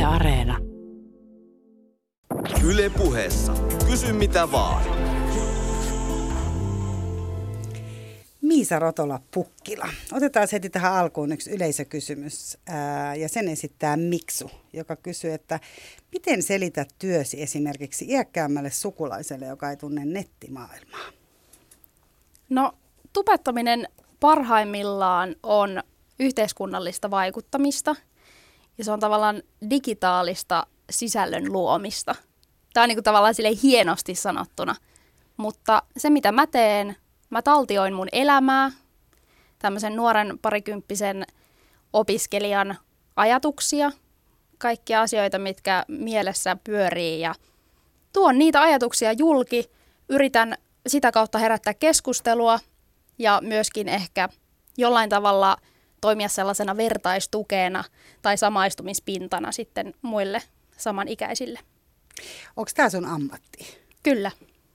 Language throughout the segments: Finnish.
Areena. Yle Puheessa. Kysy mitä vaan. Miisa Rotola-Pukkila. Otetaan heti tähän alkuun yksi yleisökysymys ja sen esittää Miksu, joka kysyy, että miten selität työsi esimerkiksi iäkkäämmälle sukulaiselle, joka ei tunne nettimaailmaa? No, tubettaminen parhaimmillaan on yhteiskunnallista vaikuttamista ja se on tavallaan digitaalista sisällön luomista. Tämä on niin kuin tavallaan silleen hienosti sanottuna, mutta se mitä mä teen, mä taltioin mun elämää, tämmöisen nuoren parikymppisen opiskelijan ajatuksia, kaikkia asioita, mitkä mielessä pyörii ja tuon niitä ajatuksia julki, yritän sitä kautta herättää keskustelua ja myöskin ehkä jollain tavalla toimia sellaisena vertaistukena tai samaistumispintana sitten muille samanikäisille. Onko tämä sun ammatti? Kyllä.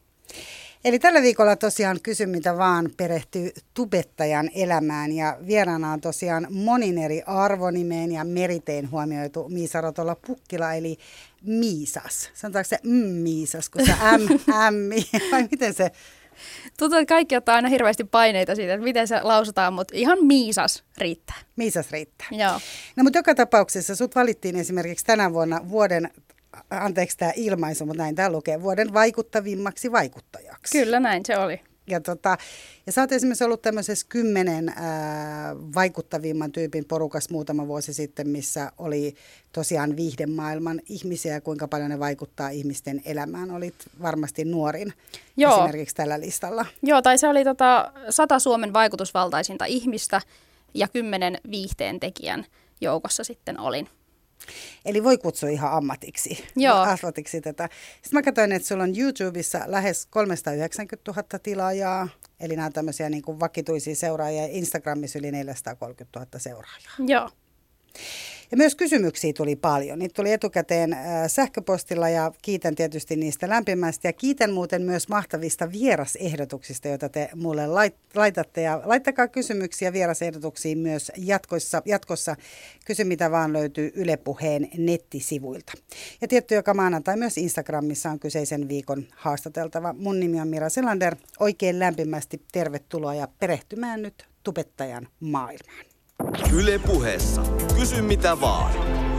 Eli tällä viikolla tosiaan Kysy mitä vaan perehtyy tubettajan elämään ja vieraana on tosiaan monin eri arvonimeen ja meritein huomioitu Miisa Rotola-Pukkila eli Miisas. Sanotaanko se Miisas, kun se ämmi vai miten se? Tuntuu, että kaikki ottaa aina hirveästi paineita siitä, että miten se lausutaan, mutta ihan Miisas riittää. Miisas riittää. Joo. No mutta joka tapauksessa sut valittiin esimerkiksi tänä vuonna vuoden, anteeksi tämä ilmaisu, mutta näin tämä lukee, vuoden vaikuttavimmaksi vaikuttajaksi. Kyllä näin se oli. Ja sä oot esimerkiksi ollut tämmöisessä 10 vaikuttavimman tyypin porukassa muutama vuosi sitten, missä oli tosiaan viihdemaailman ihmisiä ja kuinka paljon ne vaikuttaa ihmisten elämään. Olit varmasti nuorin esimerkiksi tällä listalla. Joo, tai se oli 100 Suomen vaikutusvaltaisinta ihmistä ja 10 viihteen tekijän joukossa sitten olin. Eli voi kutsua ihan ammatiksi. Joo. Asvatiksi tätä. Sitten mä katsoin, että sulla on YouTubessa lähes 390 000 tilaajaa. Eli nämä on tämmöisiä niin kuin vakituisia seuraajia. Ja Instagramissa yli 430 000 seuraajaa. Joo. Ja myös kysymyksiä tuli paljon. Niitä tuli etukäteen sähköpostilla ja kiitän tietysti niistä lämpimästi. Ja kiitän muuten myös mahtavista vierasehdotuksista, joita te mulle laitatte. Ja laittakaa kysymyksiä vierasehdotuksiin myös jatkossa. Kysy mitä vaan löytyy Yle Puheen nettisivuilta. Ja tietty joka maanantai myös Instagramissa on kyseisen viikon haastateltava. Mun nimi on Mira Selander. Oikein lämpimästi tervetuloa ja perehtymään nyt tubettajan maailmaan. Yle Puheessa. Kysy mitä vaan.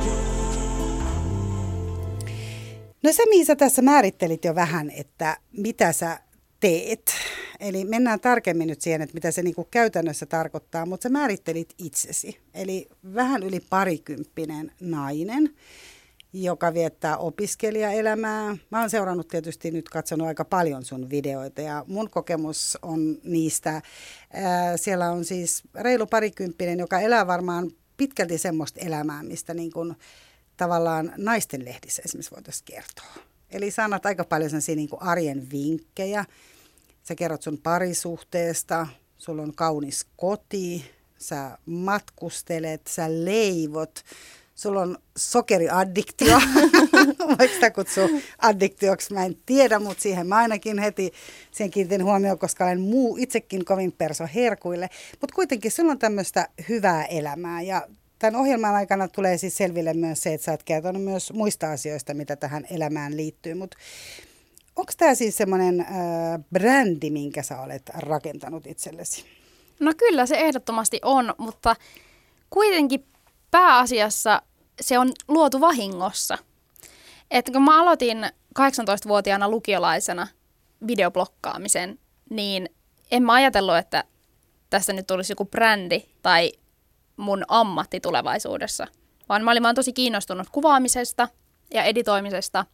No sä Miisa tässä määrittelit jo vähän, että mitä sä teet. Eli mennään tarkemmin nyt siihen, että mitä se niinku käytännössä tarkoittaa, mutta sä määrittelit itsesi. Eli vähän yli parikymppinen nainen, joka viettää opiskelijaelämää. Mä oon seurannut tietysti nyt, katsonut aika paljon sun videoita ja mun kokemus on niistä. Siellä on siis reilu parikymppinen, joka elää varmaan pitkälti semmoista elämää, mistä niin kuin tavallaan naisten lehdissä esimerkiksi voitaisiin kertoa. Eli sä annat aika paljon sellaisia niin kuin arjen vinkkejä. Sä kerrot sun parisuhteesta, sulla on kaunis koti, sä matkustelet, sä leivot. Sulla on sokeriaddiktio, vaikka sitä kutsuu addiktioksi, mä en tiedä, mutta siihen mä ainakin heti siihen kiinnitin huomioon, koska olen itsekin kovin perso herkuille. Mutta kuitenkin sulla on tämmöistä hyvää elämää ja tämän ohjelman aikana tulee siis selville myös se, että sä oot kertonut myös muista asioista, mitä tähän elämään liittyy. Mutta onko tämä siis semmoinen brändi, minkä sä olet rakentanut itsellesi? No kyllä se ehdottomasti on, mutta kuitenkin pääasiassa se on luotu vahingossa. Et kun mä aloitin 18-vuotiaana lukiolaisena videoblokkaamisen, niin en mä ajatellut, että tästä nyt tulisi joku brändi tai mun ammatti tulevaisuudessa. Vaan mä olin vaan tosi kiinnostunut kuvaamisesta ja editoimisesta.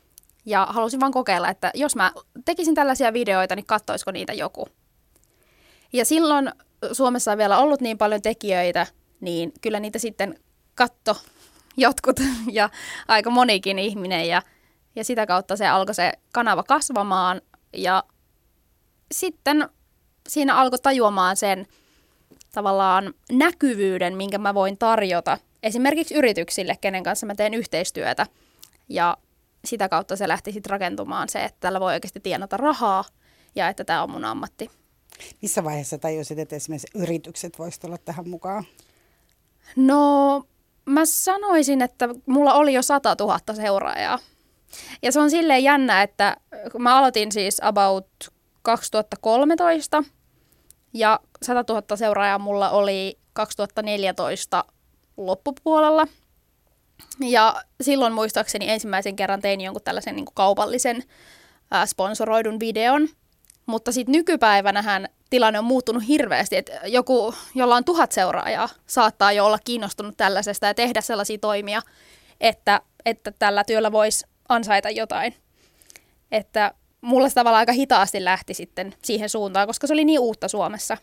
Ja halusin vaan kokeilla, että jos mä tekisin tällaisia videoita, niin katsoisiko niitä joku. Ja silloin Suomessa on vielä ollut niin paljon tekijöitä, niin kyllä niitä sitten katto jotkut ja aika monikin ihminen ja sitä kautta se alkoi se kanava kasvamaan ja sitten siinä alkoi tajuamaan sen tavallaan näkyvyyden, minkä mä voin tarjota esimerkiksi yrityksille, kenen kanssa mä teen yhteistyötä ja sitä kautta se lähti sitten rakentumaan se, että tällä voi oikeasti tienata rahaa ja että tämä on mun ammatti. Missä vaiheessa tajusit, että esimerkiksi yritykset voisivat olla tähän mukaan? No mä sanoisin, että mulla oli jo 100 000 seuraajaa. Ja se on silleen jännä, että mä aloitin siis about 2013 ja 100 000 seuraajaa mulla oli 2014 loppupuolella. Ja silloin muistaakseni ensimmäisen kerran tein jonkun tällaisen niin kuin kaupallisen sponsoroidun videon. Mutta sitten nykypäivänähän tilanne on muuttunut hirveästi, että joku, jolla on 1000 seuraajaa, saattaa jo olla kiinnostunut tällaisesta ja tehdä sellaisia toimia, että tällä työllä voisi ansaita jotain. Että mulla se tavallaan aika hitaasti lähti sitten siihen suuntaan, koska se oli niin uutta Suomessa.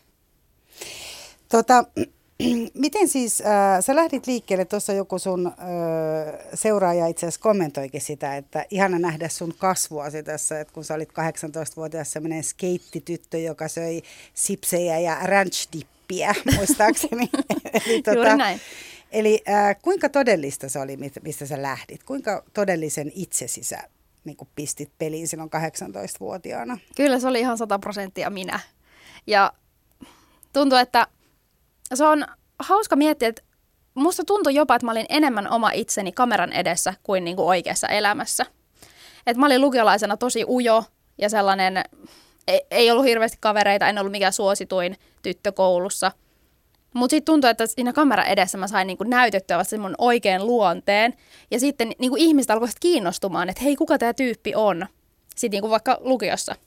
Miten siis, sä lähdit liikkeelle, tuossa joku sun seuraaja itse asiassa kommentoikin sitä, että ihana nähdä sun kasvuasi tässä, että kun sä olit 18-vuotias semmoinen skeittityttö, joka söi sipsejä ja ranch-dippiä, muistaakseni. Juuri näin. Eli kuinka todellista se oli, mistä sä lähdit? Kuinka todellisen itsesi sä niin kuin pistit peliin silloin 18-vuotiaana? Kyllä se oli ihan 100% minä. Ja tuntuu, että se on hauska miettiä, että musta tuntui jopa, että mä olin enemmän oma itseni kameran edessä kuin niinku oikeassa elämässä. Et mä olin lukiolaisena tosi ujo ja sellainen, ei ollut hirveästi kavereita, en ollut mikään suosituin tyttö koulussa. Mutta sitten tuntui, että siinä kameran edessä mä sain niinku näytettyä vasta mun oikean luonteen. Ja sitten niinku ihmiset alkoivat kiinnostumaan, että hei, kuka tämä tyyppi on? Sitten niinku vaikka lukiossa.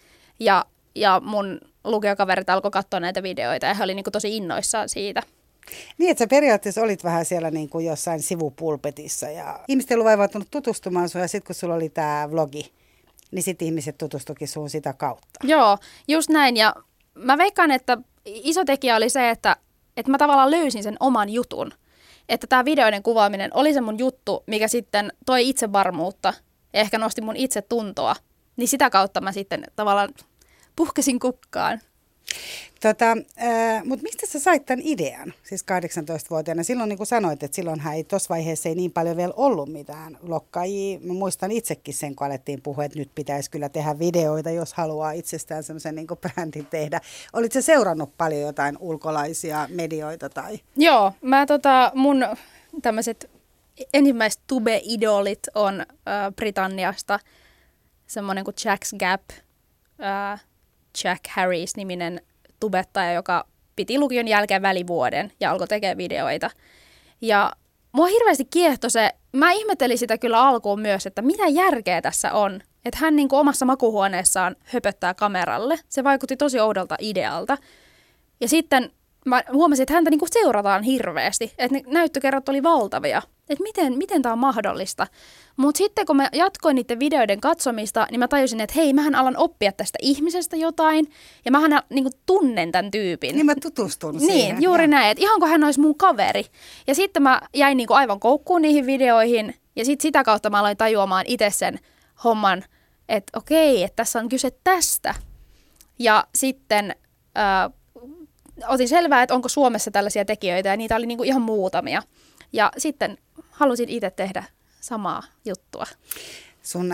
Ja mun lukiokaverit alkoi katsoa näitä videoita ja he oli niinku tosi innoissaan siitä. Niin, että sä periaatteessa olit vähän siellä niin kuin jossain sivupulpetissa ja ihmiset ei ollut vaivautunut tutustumaan sun ja sitten kun sulla oli tämä vlogi, niin sitten ihmiset tutustuikin sun sitä kautta. Joo, just näin ja mä veikkaan, että iso tekijä oli se, että mä tavallaan löysin sen oman jutun. Että tämä videoiden kuvaaminen oli se mun juttu, mikä sitten toi itsevarmuutta ja ehkä nosti mun itsetuntoa. Niin sitä kautta mä sitten tavallaan puhkesin kukkaan. Mutta mistä sä sait tämän idean, siis 18-vuotiaana? Silloin niin kuin sanoit, että silloinhan ei tuossa vaiheessa ei niin paljon vielä ollut mitään vloggaajia. Mä muistan itsekin sen, kun alettiin puhua, että nyt pitäisi kyllä tehdä videoita, jos haluaa itsestään semmoisen niin kuin brändin tehdä. Olitko sä seurannut paljon jotain ulkolaisia medioita? Tai? Joo, mä mun tämmöiset ensimmäiset tube-idolit on Britanniasta semmoinen kuin Jack's Gap, Jack Harris-niminen tubettaja, joka piti lukion jälkeen välivuoden ja alkoi tekemään videoita. Ja mua hirveästi kiehtoi se, mä ihmettelin sitä kyllä alkuun myös, että mitä järkeä tässä on. Että hän niin kuin omassa makuuhuoneessaan höpöttää kameralle. Se vaikutti tosi oudolta idealta. Ja sitten mä huomasin, että häntä niin kuin seurataan hirveästi. Että ne näyttökerrat oli valtavia. Että miten tämä on mahdollista. Mutta sitten kun mä jatkoin niiden videoiden katsomista, niin mä tajusin, että hei, mähän alan oppia tästä ihmisestä jotain. Ja mähän niin tunnen tämän tyypin. Niin mä tutustun siihen. Niin, juuri näin. Että ihan kuin hän olisi mun kaveri. Ja sitten mä jäin niin kuin aivan koukkuun niihin videoihin. Ja sitten sitä kautta mä aloin tajuamaan itse sen homman, että okei, että tässä on kyse tästä. Ja sitten otin selvää, että onko Suomessa tällaisia tekijöitä. Ja niitä oli niin kuin ihan muutamia. Ja sitten halusin itse tehdä samaa juttua. Sun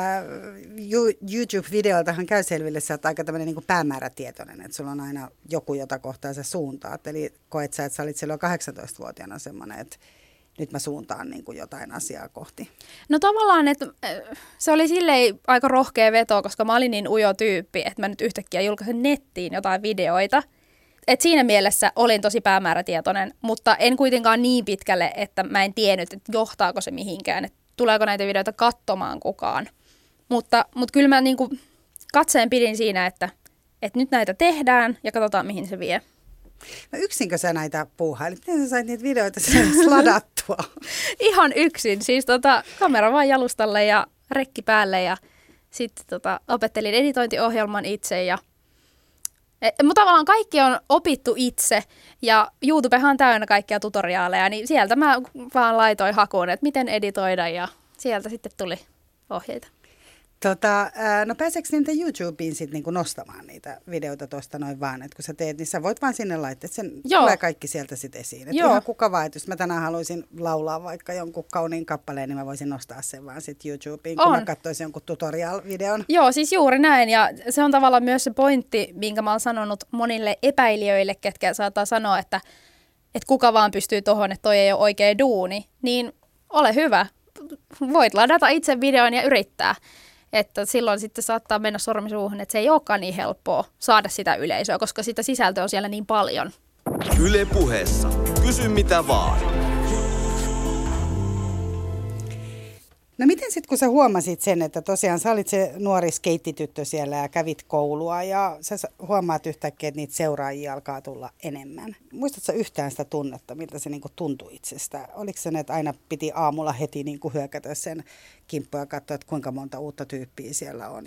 YouTube-videoltahan käy selville, että sä oot aika tämmöinen niin päämäärätietoinen, että sulla on aina joku, jota kohtaa sä suuntaat. Eli koet sä, että sä olit silloin 18-vuotiaana semmoinen, että nyt mä suuntaan niin kuin jotain asiaa kohti. No tavallaan, että se oli silleen aika rohkea veto, koska mä olin niin ujo tyyppi, että mä nyt yhtäkkiä julkaisen nettiin jotain videoita. Et siinä mielessä olin tosi päämäärätietoinen, mutta en kuitenkaan niin pitkälle, että mä en tiennyt, että johtaako se mihinkään, että tuleeko näitä videoita katsomaan kukaan. Mutta kyllä mä niinku katseen pidin siinä, että nyt näitä tehdään ja katsotaan, mihin se vie. No yksinkö sä näitä puuhailit? Miten sä sait niitä videoita ladattua? Ihan yksin. Siis kamera vaan jalustalle ja rekki päälle ja sitten opettelin editointiohjelman itse ja mutta tavallaan kaikki on opittu itse ja YouTubehan on täynnä kaikkia tutoriaaleja, niin sieltä mä vaan laitoin hakuun, että miten editoida ja sieltä sitten tuli ohjeita. No pääseekö niitä YouTubeen sitten niinku nostamaan niitä videoita tuosta noin vaan, että kun sä teet, niin sä voit vaan sinne laittaa, että sen tulee kaikki sieltä sitten esiin. Että ihan kuka vaan, että jos mä tänään haluaisin laulaa vaikka jonkun kauniin kappaleen, niin mä voisin nostaa sen vaan sitten YouTubeen, kun mä katsoisin jonkun tutorial-videon. Joo, siis juuri näin ja se on tavallaan myös se pointti, minkä mä oon sanonut monille epäilijöille, ketkä saattaa sanoa, että että kuka vaan pystyy tohon, että toi ei ole oikea duuni, niin ole hyvä. Voit ladata itse videon ja yrittää. Että silloin sitten saattaa mennä sormi suuhun, että se ei olekaan niin helppoa saada sitä yleisöä, koska sitä sisältöä on siellä niin paljon. Yle Puheessa. Kysy mitä vaan. No miten sitten, kun sä huomasit sen, että tosiaan sä olit se nuori skeittityttö siellä ja kävit koulua ja sä huomaat yhtäkkiä, että niitä seuraajia alkaa tulla enemmän. Muistatko yhtään sitä tunnetta, miltä se niinku tuntui itsestä? Oliko se, että aina piti aamulla heti niinku hyökätä sen kimppuun ja katsoa, että kuinka monta uutta tyyppiä siellä on?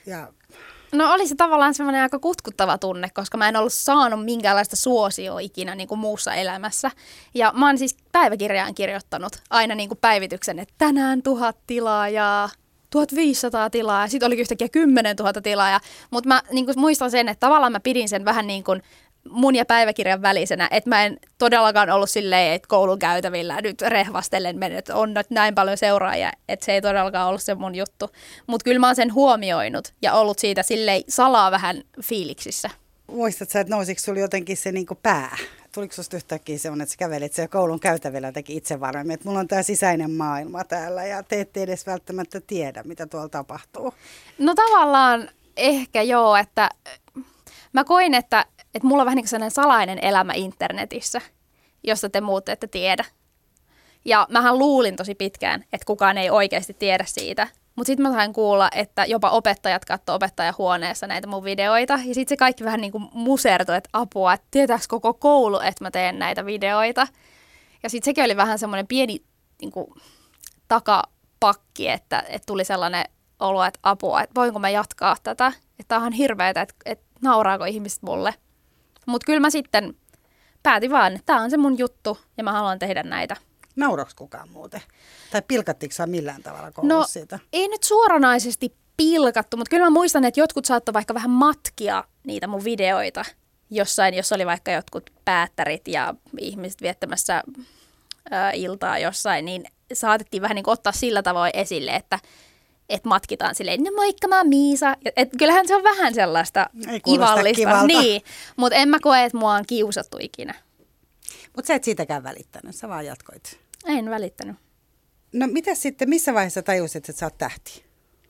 No oli se tavallaan semmoinen aika kutkuttava tunne, koska mä en ollut saanut minkäänlaista suosioa ikinä niin kuin muussa elämässä. Ja mä oon siis päiväkirjaan kirjoittanut aina niin kuin päivityksen, että tänään 1000 tilaajaa, 1500 tilaajaa, sitten olikin yhtäkkiä 10 000 tilaajaa. Mutta mä niin kuin muistan sen, että tavallaan mä pidin sen vähän niin kuin mun ja päiväkirjan välisenä, että mä en todellakaan ollut silleen, että koulun käytävillä nyt rehvastellen mennyt, että on nyt näin paljon seuraajia, että se ei todellakaan ollut se mun juttu. Mutta kyllä mä oon sen huomioinut ja ollut siitä silleen salaa vähän fiiliksissä. Muistatko sä, että nousiko sulla jotenkin se niinku pää? Tuliko susta yhtäkkiä semmoinen, että sä kävelit siellä koulun käytävillä jotenkin itse varmemmin, että mulla on tää sisäinen maailma täällä ja te ette edes välttämättä tiedä, mitä tuolla tapahtuu? No tavallaan ehkä joo, että mä koin, että mulla on vähän niin kuin sellainen salainen elämä internetissä, josta te muut ette tiedä. Ja mähän luulin tosi pitkään, että kukaan ei oikeasti tiedä siitä. Mutta sitten mä sain kuulla, että jopa opettajat katsoo opettajahuoneessa näitä mun videoita. Ja sitten se kaikki vähän niin kuin musertui, että apua, että tietääks koko koulu, että mä teen näitä videoita. Ja sitten sekin oli vähän semmoinen pieni niin kuin takapakki, että tuli sellainen olo, että apua, että voinko mä jatkaa tätä. Että tää on ihan hirveetä, että nauraako ihmiset mulle. Mutta kyllä mä sitten päätin vaan, että tämä on se mun juttu ja mä haluan tehdä näitä. Nauroiko kukaan muuten? Tai pilkattiinko sä millään tavalla koulussa siitä? Ei nyt suoranaisesti pilkattu, mutta kyllä mä muistan, että jotkut saattoi vaikka vähän matkia niitä mun videoita jossain, jos oli vaikka jotkut päättärit ja ihmiset viettämässä iltaa jossain, niin saatettiin vähän niin kuin ottaa sillä tavoin esille, että matkitaan silleen, no moikka, mä oon Miisa. Et kyllähän se on vähän sellaista ivallista. Niin, mutta en mä koe, että mua on kiusattu ikinä. Mutta sä et siitäkään välittänyt, sä vaan jatkoit. En välittänyt. No mitä sitten, missä vaiheessa tajusit, että sä oot tähti?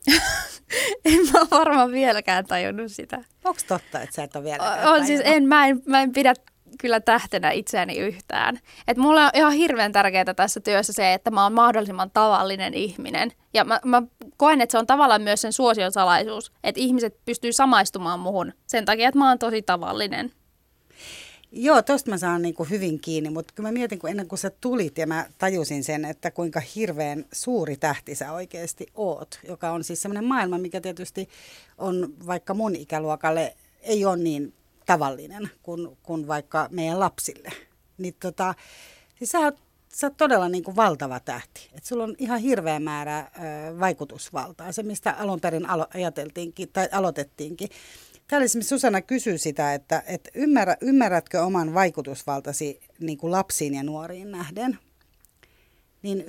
En mä varmaan vieläkään tajunnut sitä. Onko totta, että sä et ole vieläkään tajunnut? Siis mä en pidä kyllä tähtenä itseäni yhtään. Et mulle on ihan hirveän tärkeää tässä työssä se, että mä oon mahdollisimman tavallinen ihminen. Ja mä koen, että se on tavallaan myös sen suosion salaisuus, että ihmiset pystyy samaistumaan muhun sen takia, että mä oon tosi tavallinen. Joo, tosta mä saan niin kuin hyvin kiinni, mutta kun mä mietin, kun ennen kuin sä tulit ja mä tajusin sen, että kuinka hirveän suuri tähti sä oikeasti oot, joka on siis semmoinen maailma, mikä tietysti on vaikka mun ikäluokalle ei ole niin tavallinen kuin vaikka meidän lapsille. Niin siis sä oot todella niin kuin valtava tähti. Et sulla on ihan hirveä määrä vaikutusvaltaa. Se, mistä alun perin aloitettiinkin. Täällä esimerkiksi Susanna kysyy sitä, että ymmärrätkö oman vaikutusvaltasi niin kuin lapsiin ja nuoriin nähden? Niin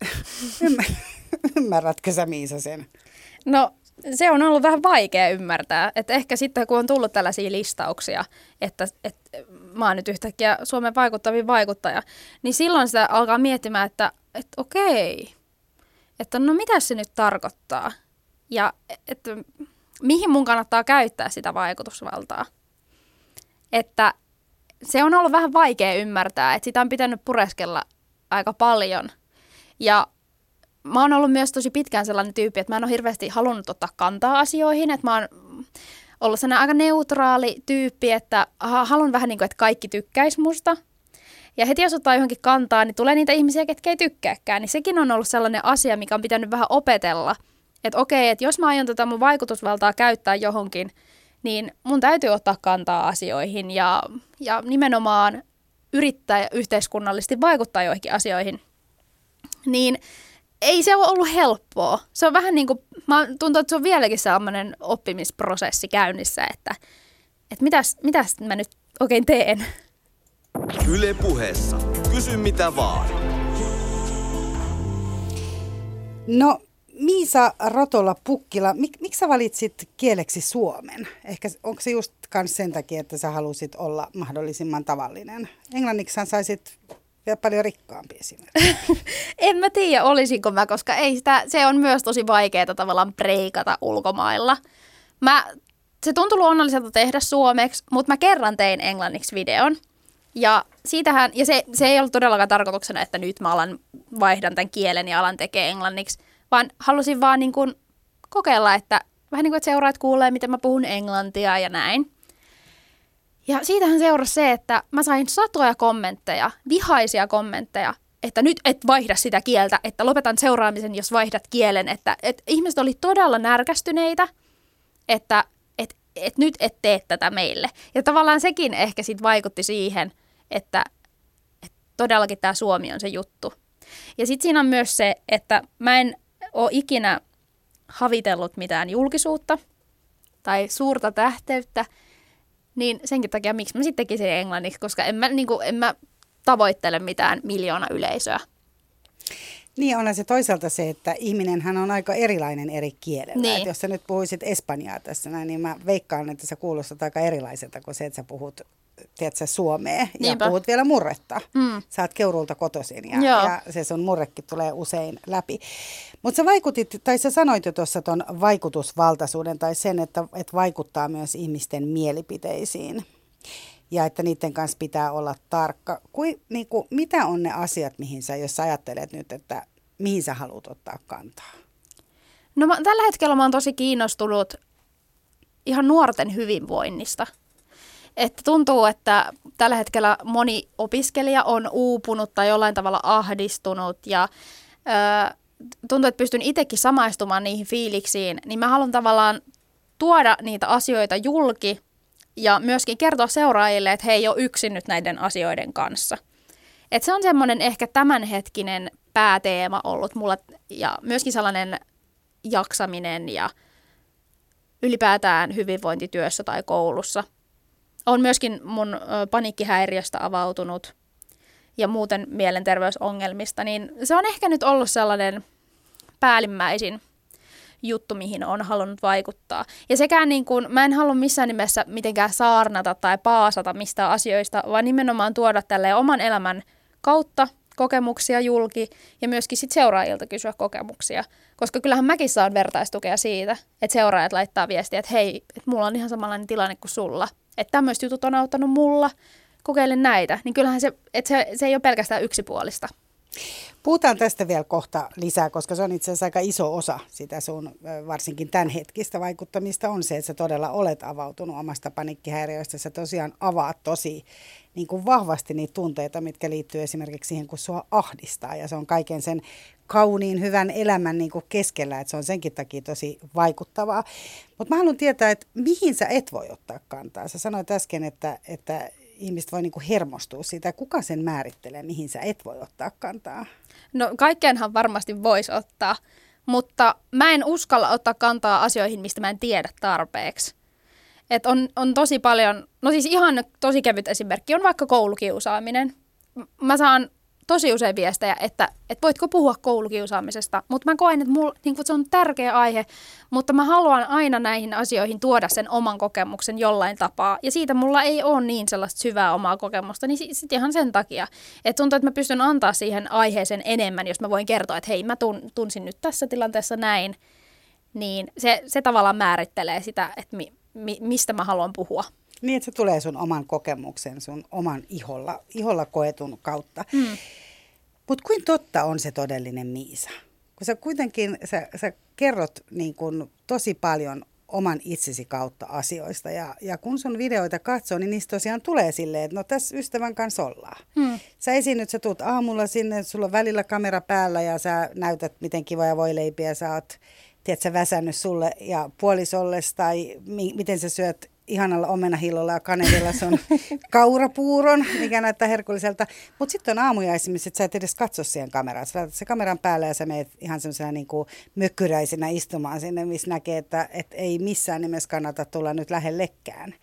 ymmärrätkö sä, Miisa, sen? No se on ollut vähän vaikea ymmärtää. Että ehkä sitten kun on tullut tällaisia listauksia, että mä oon nyt yhtäkkiä Suomen vaikuttavin vaikuttaja, niin silloin sitä alkaa miettimään, että okei, että no mitä se nyt tarkoittaa? Ja että mihin mun kannattaa käyttää sitä vaikutusvaltaa? Että se on ollut vähän vaikea ymmärtää, että sitä on pitänyt pureskella aika paljon. Ja mä oon ollut myös tosi pitkään sellainen tyyppi, että mä en ole hirveästi halunnut ottaa kantaa asioihin. Että mä oon ollut sellainen aika neutraali tyyppi, että haluan vähän niin kuin, että kaikki tykkäisi musta. Ja heti jos ottaa johonkin kantaa, niin tulee niitä ihmisiä, ketkä ei tykkääkään. Niin sekin on ollut sellainen asia, mikä on pitänyt vähän opetella. Että okei, että jos mä aion tätä mun vaikutusvaltaa käyttää johonkin, niin mun täytyy ottaa kantaa asioihin ja nimenomaan yrittää yhteiskunnallisesti vaikuttaa joihinkin asioihin. Niin ei se ole ollut helppoa. Se on vähän niin kuin, tuntuu, että se on vieläkin sellainen oppimisprosessi käynnissä, että mitäs mä nyt oikein teen. Yle Puheessa. Kysy mitä vaan. No, Miisa Ratola-Pukkila, miksi sä valitsit kieleksi suomen? Ehkä onko se just kans sen takia, että sä halusit olla mahdollisimman tavallinen? Englanniksi sä saisit vielä paljon rikkaampi esimerkiksi. En mä tiedä, olisinko mä, koska se on myös tosi vaikeaa tavallaan breikata ulkomailla. Se tuntui luonnolliselta tehdä suomeksi, mutta mä kerran tein englanniksi videon. Ja se ei ollut todellakaan tarkoituksena, että nyt mä vaihdan tämän kielen ja alan tekee englanniksi, vaan halusin vaan niin kuin kokeilla, että vähän niin kuin, että seuraat kuulee, miten mä puhun englantia ja näin. Ja siitähän seurasi se, että mä sain satoja kommentteja, vihaisia kommentteja, että nyt et vaihda sitä kieltä, että lopetan seuraamisen, jos vaihdat kielen. Että ihmiset oli todella närkästyneitä, että nyt et tee tätä meille. Ja tavallaan sekin ehkä sit vaikutti siihen, että todellakin tämä suomi on se juttu. Ja sitten siinä on myös se, että mä en ole ikinä havitellut mitään julkisuutta tai suurta tähteyttä, niin senkin takia, miksi mä sitten tekisin englanniksi, koska en mä tavoittele mitään miljoona yleisöä. Niin onhan se toisaalta se, että ihminenhän on aika erilainen eri kielellä. Niin. Et jos sä nyt puhuisit espanjaa tässä näin, niin mä veikkaan, että sä kuulostat aika erilaiselta kuin se, että sä puhut tiedätkö, suomea Niinpä. ja puhut vielä murretta. Sä oot Keurulta kotoisin ja se sun murrekin tulee usein läpi. Mutta sä sanoit jo tuossa ton vaikutusvaltaisuuden tai sen, että vaikuttaa myös ihmisten mielipiteisiin ja että niiden kanssa pitää olla tarkka. Mitä on ne asiat, mihin jos sä ajattelet nyt, että mihin sä haluat ottaa kantaa? No tällä hetkellä mä oon tosi kiinnostunut ihan nuorten hyvinvoinnista. Että tuntuu, että tällä hetkellä moni opiskelija on uupunut tai jollain tavalla ahdistunut ja tuntuu, että pystyn itsekin samaistumaan niihin fiiliksiin, niin mä haluan tavallaan tuoda niitä asioita julki ja myöskin kertoa seuraajille, että he ei ole yksin nyt näiden asioiden kanssa. Että se on semmoinen ehkä tämänhetkinen pääteema ollut mulla ja myöskin sellainen jaksaminen ja ylipäätään hyvinvointityössä tai koulussa. On myöskin mun paniikkihäiriöstä avautunut ja muuten mielenterveysongelmista, niin se on ehkä nyt ollut sellainen päällimmäisin juttu, mihin on halunnut vaikuttaa. Ja sekään niin kuin, mä en halua missään nimessä mitenkään saarnata tai paasata mistään asioista, vaan nimenomaan tuoda tälleen oman elämän kautta kokemuksia julki ja myöskin sit seuraajilta kysyä kokemuksia. Koska kyllähän mäkin saan vertaistukea siitä, että seuraajat laittaa viestiä, että hei, että mulla on ihan samanlainen tilanne kuin sulla. Että tämmöiset jutut on auttanut mulla, kokeile näitä. Niin kyllähän se ei ole pelkästään yksipuolista. Puhutaan tästä vielä kohta lisää, koska se on itse asiassa aika iso osa sitä sun varsinkin tämänhetkistä vaikuttamista on se, että sä todella olet avautunut omasta paniikkihäiriöstä. Sä tosiaan avaat tosi niin kuin vahvasti niitä tunteita, mitkä liittyy esimerkiksi siihen, kun sua ahdistaa. Ja se on kaiken sen kauniin, hyvän elämän niin kuin keskellä, että se on senkin takia tosi vaikuttavaa. Mutta mä haluan tietää, että mihin sä et voi ottaa kantaa. Sä sanoit äsken, että ihmiset voi niinku hermostua siitä. Kuka sen määrittelee, mihin sä et voi ottaa kantaa? No kaikkeenhan varmasti voisi ottaa, mutta mä en uskalla ottaa kantaa asioihin, mistä mä en tiedä tarpeeksi. Et on tosi paljon, no siis ihan tosi kevyt esimerkki on vaikka koulukiusaaminen. Mä saan tosi usein viestejä, että voitko puhua koulukiusaamisesta, mutta mä koen, että niin se on tärkeä aihe, mutta mä haluan aina näihin asioihin tuoda sen oman kokemuksen jollain tapaa. Ja siitä mulla ei ole niin sellaista syvää omaa kokemusta, niin sitten ihan sen takia. Että tuntuu, että mä pystyn antaa siihen aiheeseen enemmän, jos mä voin kertoa, että hei, mä tunsin nyt tässä tilanteessa näin, niin se tavallaan määrittelee sitä, että mistä mä haluan puhua. Niin, että se tulee sun oman kokemuksen, sun oman iholla koetun kautta. Mutta kuin totta on se todellinen Miisa? Kun sä kuitenkin, sä kerrot niin kun tosi paljon oman itsesi kautta asioista. Ja kun sun videoita katsoo, niin niistä tosiaan tulee silleen, että no tässä ystävän kanssa ollaan. Sä esiinnyt, sä tuut aamulla sinne, sulla on välillä kamera päällä ja sä näytät, miten kivoja voileipiä sä oot, tiedätkö, väsännyt sulle ja puolisolles tai miten sä syöt ihanalla omenahillolla ja kanelilla sun kaurapuuron, mikä näyttää herkulliselta. Mutta sitten on aamuja esimerkiksi, että sä et edes katso siihen kameraan. Sä laitat se kameran päälle ja sä meet ihan semmoisena niin kuin mökkyräisenä istumaan sinne, missä näkee, että ei missään nimessä kannata tulla nyt lähellekään.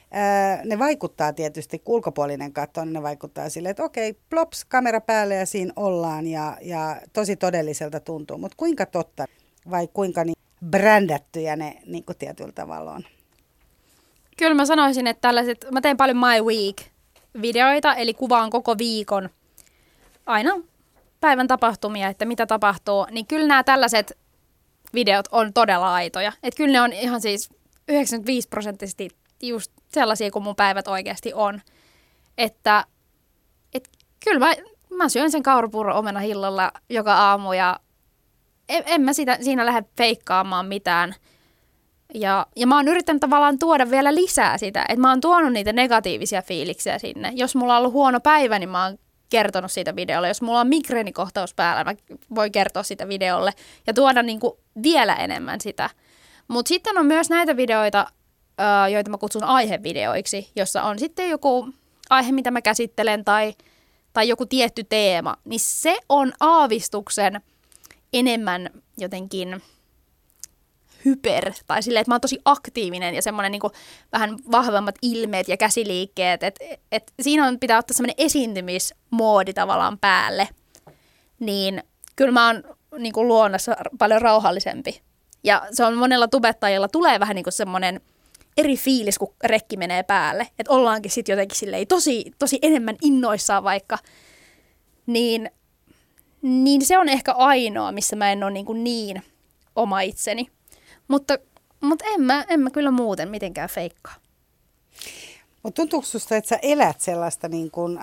Ne vaikuttaa tietysti, kun ulkopuolinen katsoo, niin ne vaikuttaa silleen, että okei, plops, kamera päälle ja siinä ollaan ja tosi todelliselta tuntuu. Mutta kuinka totta vai kuinka niin brändättyjä ne niin kuin tietyllä tavalla on? Kyllä mä sanoisin, että mä teen paljon My Week-videoita, eli kuvaan koko viikon aina päivän tapahtumia, että mitä tapahtuu, niin kyllä nämä tällaiset videot on todella aitoja. Että kyllä ne on ihan siis 95% just sellaisia kuin mun päivät oikeasti on. Että kyllä mä syön sen kaurapuuron omena hillolla joka aamu ja en mä siinä lähde feikkaamaan mitään. Ja mä oon yrittänyt tavallaan tuoda vielä lisää sitä, että mä oon tuonut niitä negatiivisia fiiliksiä sinne. Jos mulla on ollut huono päivä, niin mä oon kertonut siitä videolle. Jos mulla on migreenikohtaus päällä, mä voin kertoa sitä videolle ja tuoda niinku vielä enemmän sitä. Mutta sitten on myös näitä videoita, joita mä kutsun aihevideoiksi, jossa on sitten joku aihe, mitä mä käsittelen tai joku tietty teema. Niin se on aavistuksen enemmän jotenkin hyper, tai silleen, että mä oon tosi aktiivinen ja semmoinen niin kuin vähän vahvemmat ilmeet ja käsiliikkeet, että siinä pitää ottaa semmoinen esiintymismoodi tavallaan päälle, niin kyllä mä oon niin kuin luonnossa paljon rauhallisempi. Ja se on monella tubettajilla tulee vähän niin kuin semmoinen eri fiilis, kun rekki menee päälle, että ollaankin sitten jotenkin silleen tosi enemmän innoissaan vaikka, niin se on ehkä ainoa, missä mä en ole niin oma itseni. Mutta en mä kyllä muuten mitenkään feikkaa. Mutta tuntuuko susta, että sä elät sellaista niin kuin,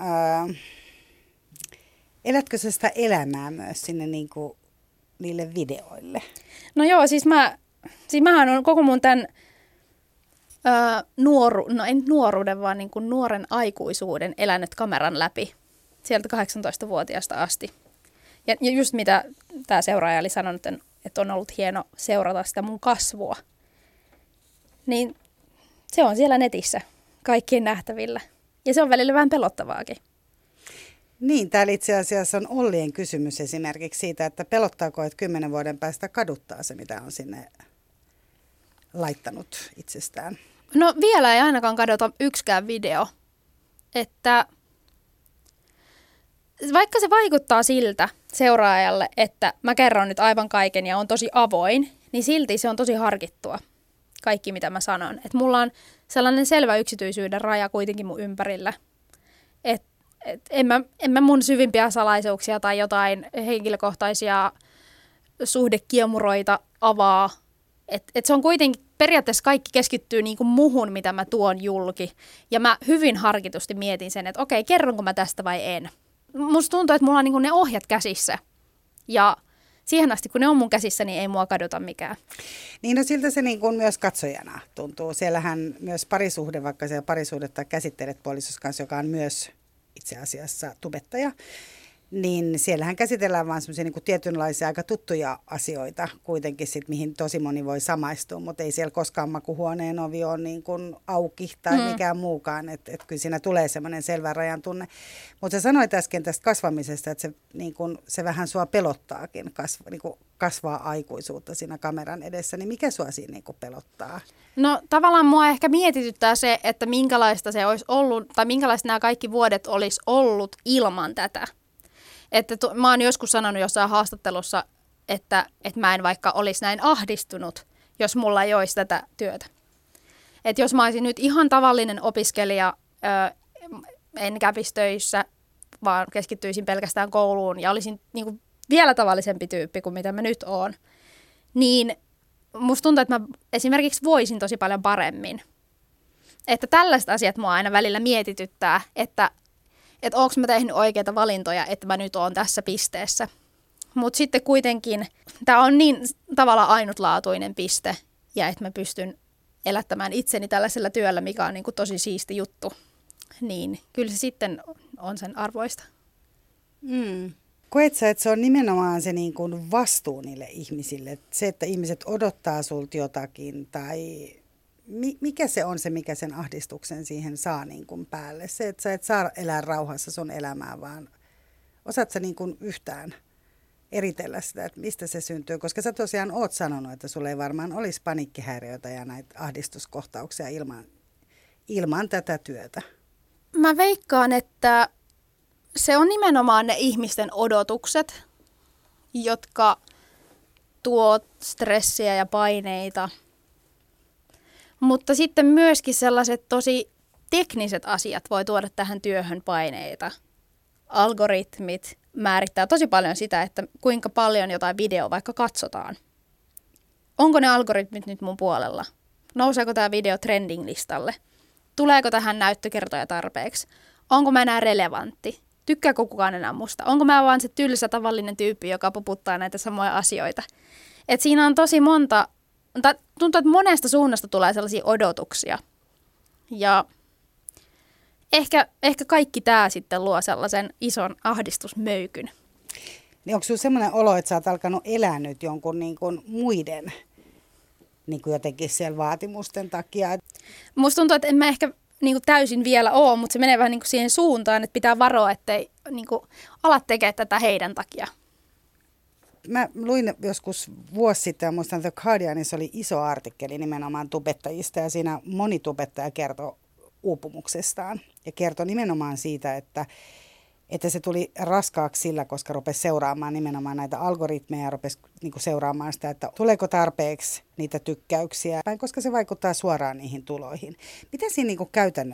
elätkö sä sitä elämää myös sinne niin kuin niille videoille? No joo, siis mähän on koko mun tämän en nuoruuden, vaan niin kuin nuoren aikuisuuden elänyt kameran läpi sieltä 18-vuotiaasta asti. Ja just mitä tämä seuraaja oli sanonut, että on ollut hieno seurata sitä mun kasvua, niin se on siellä netissä kaikkien nähtävillä. Ja se on välillä vähän pelottavaakin. Niin, täällä itse asiassa on Ollien kysymys esimerkiksi siitä, että pelottaako, että 10 vuoden päästä kaduttaa se, mitä on sinne laittanut itsestään. No vielä ei ainakaan kadota yksikään video, että vaikka se vaikuttaa siltä seuraajalle, että mä kerron nyt aivan kaiken ja on tosi avoin, niin silti se on tosi harkittua, kaikki mitä mä sanon. Että mulla on sellainen selvä yksityisyyden raja kuitenkin mun ympärillä. Että en mä mun syvimpiä salaisuuksia tai jotain henkilökohtaisia suhdekiemuroita avaa. Et se on kuitenkin, periaatteessa kaikki keskittyy niinku muhun, mitä mä tuon julki. Ja mä hyvin harkitusti mietin sen, että okei, kerronko mä tästä vai en. Musta tuntuu, että mulla on niinku ne ohjat käsissä. Ja siihen asti, kun ne on mun käsissä, niin ei mua kadota mikään. Niin no siltä se niin kuin myös katsojana tuntuu. Siellähän myös parisuhde, vaikka siellä parisuhdetta käsittelet puolisos kanssa, joka on myös itse asiassa tubettaja, niin siellähän käsitellään vaan semmoisia niin kuin tietynlaisia aika tuttuja asioita kuitenkin, sit, mihin tosi moni voi samaistua, mutta ei siellä koskaan makuhuoneen ovi ole niin kuin auki tai mikään muukaan, että kyllä siinä tulee semmoinen selvä rajan tunne. Mutta sä sanoit äsken tästä kasvamisesta, että se vähän sua pelottaakin, kasvaa aikuisuutta siinä kameran edessä, niin mikä sua siinä niin kuin pelottaa? No tavallaan mua ehkä mietityttää se, että minkälaista se olisi ollut, tai minkälaista nämä kaikki vuodet olisi ollut ilman tätä. Että mä oon joskus sanonut jossain haastattelussa, että mä en vaikka olisi näin ahdistunut, jos mulla ei olisi tätä työtä. Että jos mä olisin nyt ihan tavallinen opiskelija, en kävisi töissä, vaan keskittyisin pelkästään kouluun ja olisin niin kuin vielä tavallisempi tyyppi kuin mitä mä nyt oon, niin musta tuntuu, että mä esimerkiksi voisin tosi paljon paremmin. Että tällaiset asiat mua aina välillä mietityttää, että onko mä tehnyt oikeita valintoja, että mä nyt oon tässä pisteessä. Mutta sitten kuitenkin tämä on niin tavallaan ainutlaatuinen piste, ja että mä pystyn elättämään itseni tällaisella työllä, mikä on niin kuin tosi siisti juttu, niin kyllä se sitten on sen arvoista. Koet sä, että se on nimenomaan se niin kuin vastuu niille ihmisille? Se, että ihmiset odottaa sulta jotakin, tai mikä se on se, mikä sen ahdistuksen siihen saa niin kuin päälle? Se, että sä et saa elää rauhassa sun elämää, vaan osaat sä niin kuin yhtään eritellä sitä, että mistä se syntyy? Koska sä tosiaan oot sanonut, että sulla ei varmaan olisi paniikkihäiriöitä ja näitä ahdistuskohtauksia ilman tätä työtä. Mä veikkaan, että se on nimenomaan ne ihmisten odotukset, jotka tuo stressiä ja paineita. Mutta sitten myöskin sellaiset tosi tekniset asiat voi tuoda tähän työhön paineita. Algoritmit määrittää tosi paljon sitä, että kuinka paljon jotain videoa vaikka katsotaan. Onko ne algoritmit nyt mun puolella? Nouseeko tämä video trending-listalle? Tuleeko tähän näyttökertoja tarpeeksi? Onko mä enää relevantti? Tykkääkö kukaan enää musta? Onko mä vaan se tylsä tavallinen tyyppi, joka poputtaa näitä samoja asioita? Et siinä on tosi monta, tuntuu, että monesta suunnasta tulee sellaisia odotuksia. Ja ehkä kaikki tämä sitten luo sellaisen ison ahdistusmöykyn. Niin onko sinulla sellainen olo, että sä oot alkanut elää nyt jonkun niin kuin muiden niin kuin jotenkin siellä vaatimusten takia? Musta tuntuu, että en mä ehkä niin kuin täysin vielä ole, mutta se menee vähän niin kuin siihen suuntaan, että pitää varoa, ettei niin kuin ala tekemään tätä heidän takia. Mä luin joskus vuosi sitten, muistan The Guardianissa oli iso artikkeli nimenomaan tubettajista ja siinä moni tubettaja kertoi uupumuksestaan ja kertoi nimenomaan siitä, että se tuli raskaaksi sillä, koska rupesi seuraamaan nimenomaan näitä algoritmeja ja rupesi niin kuin seuraamaan sitä, että tuleeko tarpeeksi niitä tykkäyksiä, koska se vaikuttaa suoraan niihin tuloihin. Miten se niin kuin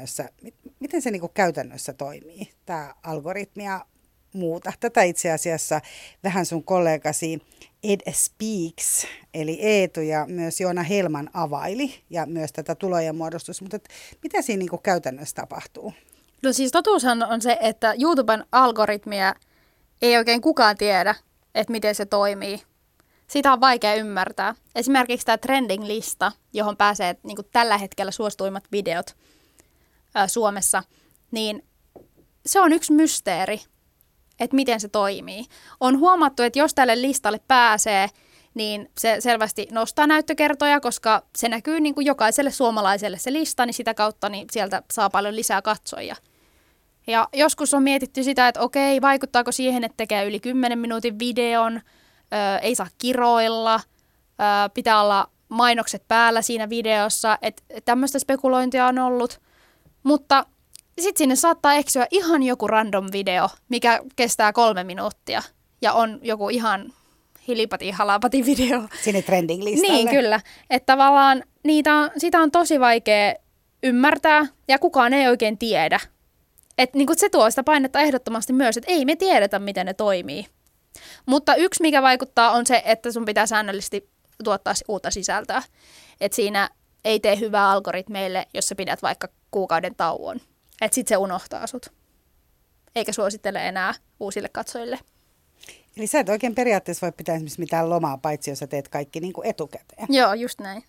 käytännössä toimii, tämä algoritmi ja muuta? Tätä itse asiassa vähän sun kollegasi Ed Speaks, eli Eetu ja myös Joona Helman availi ja myös tätä tulojen muodostus, mutta mitä siinä niin kuin käytännössä tapahtuu? No siis totuushan on se, että YouTuben algoritmia ei oikein kukaan tiedä, että miten se toimii. Sitä on vaikea ymmärtää. Esimerkiksi tämä trending-lista, johon pääsee niin kuin tällä hetkellä suosituimmat videot Suomessa, niin se on yksi mysteeri, että miten se toimii. On huomattu, että jos tälle listalle pääsee, niin se selvästi nostaa näyttökertoja, koska se näkyy niin kuin jokaiselle suomalaiselle se lista, niin sitä kautta niin sieltä saa paljon lisää katsojia. Ja joskus on mietitty sitä, että okei, vaikuttaako siihen, että tekee yli 10 minuutin videon, ei saa kiroilla, pitää olla mainokset päällä siinä videossa, että tämmöistä spekulointia on ollut. Mutta sitten sinne saattaa eksyä ihan joku random video, mikä kestää 3 minuuttia ja on joku ihan hilipati-halapati video. Sinne trending-listalle. Niin, kyllä. Että tavallaan sitä on tosi vaikea ymmärtää ja kukaan ei oikein tiedä. Että niin se tuo sitä painetta ehdottomasti myös, että ei me tiedetä, miten ne toimii. Mutta yksi, mikä vaikuttaa, on se, että sun pitää säännöllisesti tuottaa uutta sisältöä. Että siinä ei tee hyvää algoritmeille, jos sä pidät vaikka kuukauden tauon. Että sit se unohtaa sut. Eikä suosittele enää uusille katsojille. Eli sä et oikein periaatteessa voi pitää esimerkiksi mitään lomaa, paitsi jos sä teet kaikki niin kuin etukäteen. Joo, just näin.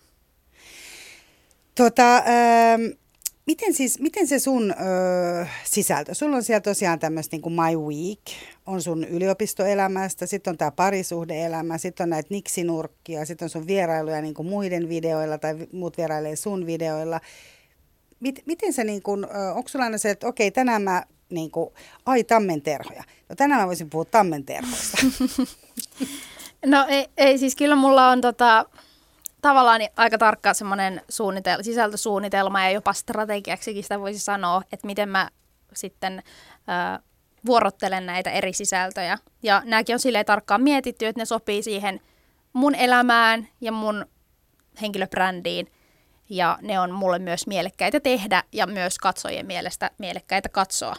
Miten se sun sisältö? Sulla on siellä tosiaan tämmöistä niin kuin My Week, on sun yliopistoelämästä, sitten on tämä parisuhde-elämä, sitten on näitä niksinurkkia, sitten on sun vierailuja niin kuin muiden videoilla tai muut vierailee sun videoilla. Miten se, niin kuin, onko sulla aina se, että okei, tänään mä, niin kuin, tammenterhoja. No tänään mä voisin puhua tammenterhoista. No ei siis kyllä mulla on tavallaan aika tarkka semmoinen sisältösuunnitelma ja jopa strategiaksikin sitä voisi sanoa, että miten mä sitten vuorottelen näitä eri sisältöjä. Ja nämäkin on silleen tarkkaan mietitty, että ne sopii siihen mun elämään ja mun henkilöbrändiin. Ja ne on mulle myös mielekkäitä tehdä ja myös katsojien mielestä mielekkäitä katsoa.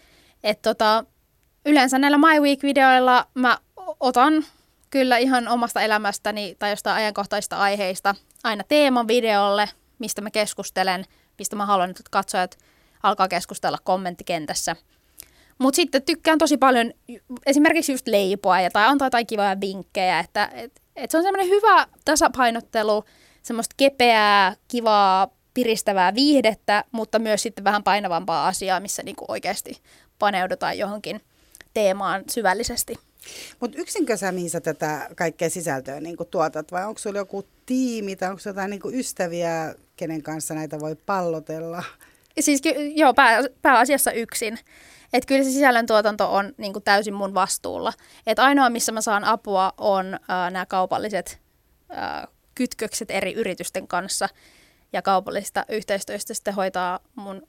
Yleensä näillä My Week-videoilla mä otan kyllä ihan omasta elämästäni tai jostain ajankohtaisista aiheista aina teeman videolle, mistä mä keskustelen, mistä mä haluan, että katsojat alkaa keskustella kommenttikentässä. Mutta sitten tykkään tosi paljon esimerkiksi just leipoa tai antaa jotain kivoja vinkkejä, että se on semmoinen hyvä tasapainottelu, semmoista kepeää, kivaa, piristävää viihdettä, mutta myös sitten vähän painavampaa asiaa, missä niinku oikeasti paneudutaan johonkin teemaan syvällisesti. Mutta yksinkö sä, Miisa, tätä kaikkea sisältöä niin tuotat, vai onko sulla joku tiimi tai onko jotain niin ystäviä, kenen kanssa näitä voi pallotella? Siis joo, pääasiassa yksin. Että kyllä se sisällöntuotanto on niin kuin täysin mun vastuulla. Että ainoa, missä mä saan apua, on nämä kaupalliset kytkökset eri yritysten kanssa. Ja kaupallisista yhteistyöstä sitten hoitaa mun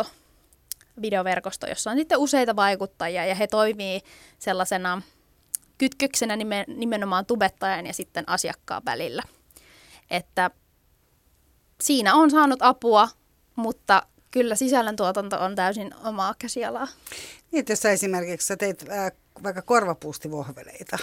videoverkosto, jossa on sitten useita vaikuttajia. Ja he toimii sellaisena kytköksenä nimenomaan tubettajan ja sitten asiakkaan välillä. Että siinä on saanut apua, mutta kyllä sisällöntuotanto on täysin omaa käsialaa. Niin, että jos sä esimerkiksi teit vaikka korvapuustivohveleita,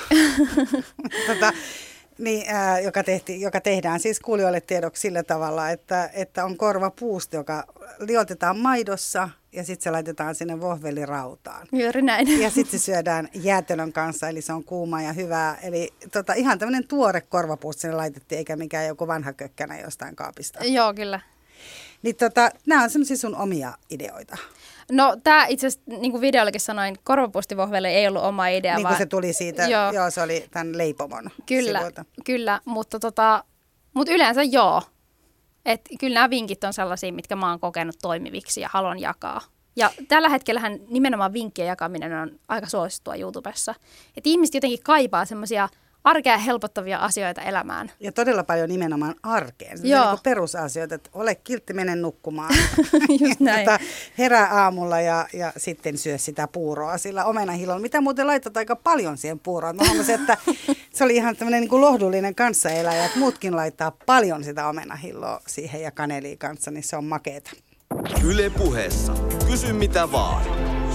joka tehdään siis kuulijoille tiedoksi sillä tavalla, että on korvapuusti, joka liotetaan maidossa ja sitten se laitetaan sinne vohvelirautaan. Juuri näin. Ja sitten se syödään jäätelön kanssa, eli se on kuumaa ja hyvää. Eli ihan tämmöinen tuore korvapuusti sinne laitettiin, eikä mikään joku vanha kökkänä jostain kaapista. Joo, kyllä. Niin nämä on semmoisia sun omia ideoita. No tämä itse asiassa, niin kuin videollakin sanoin, korvapuustivohvele ei ollut oma idea. Niin kuin se tuli siitä, joo se oli tämän leipomon sivuilta. Kyllä, mutta yleensä joo. Et kyllä nämä vinkit on sellaisia, mitkä mä oon kokenut toimiviksi ja haluan jakaa. Ja tällä hetkellähän nimenomaan vinkkien jakaminen on aika suosittua YouTubessa. Että ihmiset jotenkin kaipaa semmoisia arkea helpottavia asioita elämään. Ja todella paljon nimenomaan arkeen. Se on niin perusasioita, että ole kiltti, mene nukkumaan. Just näin. Herää aamulla ja sitten syö sitä puuroa sillä omenahillolla. Mitä muuten laitat aika paljon siihen puuroon. Mä huomasin, että se oli ihan tämmöinen niin kuin lohdullinen kanssaeläjä, että muutkin laittaa paljon sitä omenahilloa siihen ja kanelia kanssa, niin se on makeeta. Yle Puheessa. Kysy mitä vaan.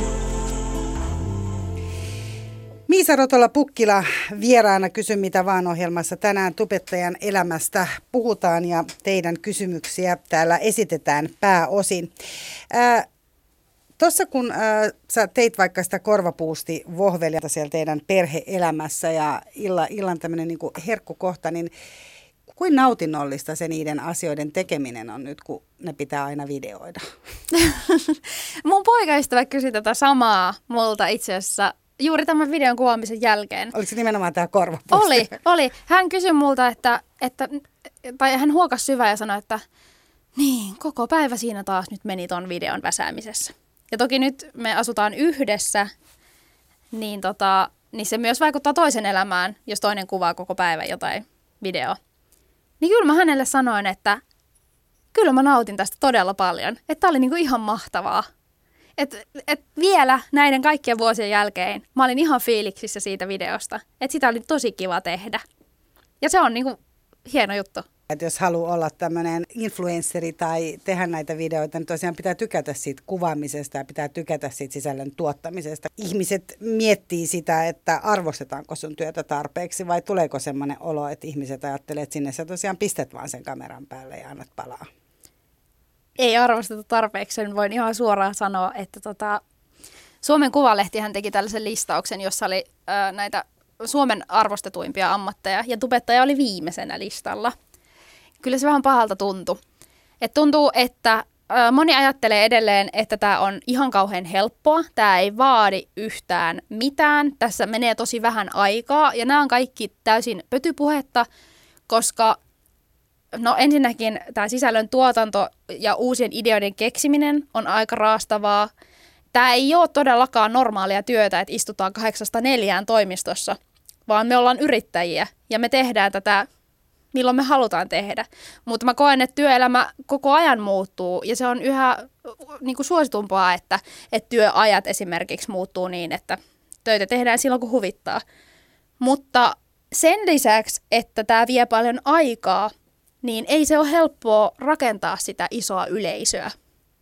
Miisa Rotola-Pukkila vieraana Kysy mitä vaan -ohjelmassa. Tänään tubettajan elämästä puhutaan ja teidän kysymyksiä täällä esitetään pääosin. Tuossa kun sä teit vaikka sitä korvapuustivohvelia siellä teidän perhe-elämässä ja illan tämmöinen niin kuin herkkukohta, niin kuin nautinnollista se niiden asioiden tekeminen on nyt, kun ne pitää aina videoida? Mun poikaystävä kysyi tätä samaa multa itse asiassa juuri tämän videon kuvaamisen jälkeen. Oliko se nimenomaan tämä korvapuusti? Oli. Hän kysyi multa, tai hän huokasi syvään ja sanoi, että niin, koko päivä siinä taas nyt meni ton videon väsäämisessä. Ja toki nyt me asutaan yhdessä, niin se myös vaikuttaa toisen elämään, jos toinen kuvaa koko päivän jotain videoa. Niin kyllä mä hänelle sanoin, että kyllä mä nautin tästä todella paljon. Että tää oli niinku ihan mahtavaa. Et vielä näiden kaikkien vuosien jälkeen mä olin ihan fiiliksissä siitä videosta. Että sitä oli tosi kiva tehdä. Ja se on niinku hieno juttu. Että jos haluaa olla tämmöinen influenssari tai tehdä näitä videoita, niin tosiaan pitää tykätä siitä kuvaamisesta ja pitää tykätä siitä sisällön tuottamisesta. Ihmiset miettii sitä, että arvostetaanko sun työtä tarpeeksi vai tuleeko semmoinen olo, että ihmiset ajattelee, että sinne sä tosiaan pistät vaan sen kameran päälle ja annat palaa. Ei arvosteta tarpeeksi, sen voin ihan suoraan sanoa, että Suomen Kuvalehtihän teki tällaisen listauksen, jossa oli näitä Suomen arvostetuimpia ammatteja ja tubettaja oli viimeisenä listalla. Kyllä se vähän pahalta tuntui. Tuntuu, että moni ajattelee edelleen, että tämä on ihan kauhean helppoa. Tämä ei vaadi yhtään mitään. Tässä menee tosi vähän aikaa ja nämä on kaikki täysin pötypuhetta, koska ensinnäkin tämä sisällön tuotanto ja uusien ideoiden keksiminen on aika raastavaa. Tämä ei ole todellakaan normaalia työtä, että istutaan 8–4 toimistossa, vaan me ollaan yrittäjiä ja me tehdään tätä milloin me halutaan tehdä. Mutta mä koen, että työelämä koko ajan muuttuu ja se on yhä niin kuin suositumpaa, että työajat esimerkiksi muuttuu niin, että töitä tehdään silloin, kun huvittaa. Mutta sen lisäksi, että tämä vie paljon aikaa, niin ei se ole helppoa rakentaa sitä isoa yleisöä.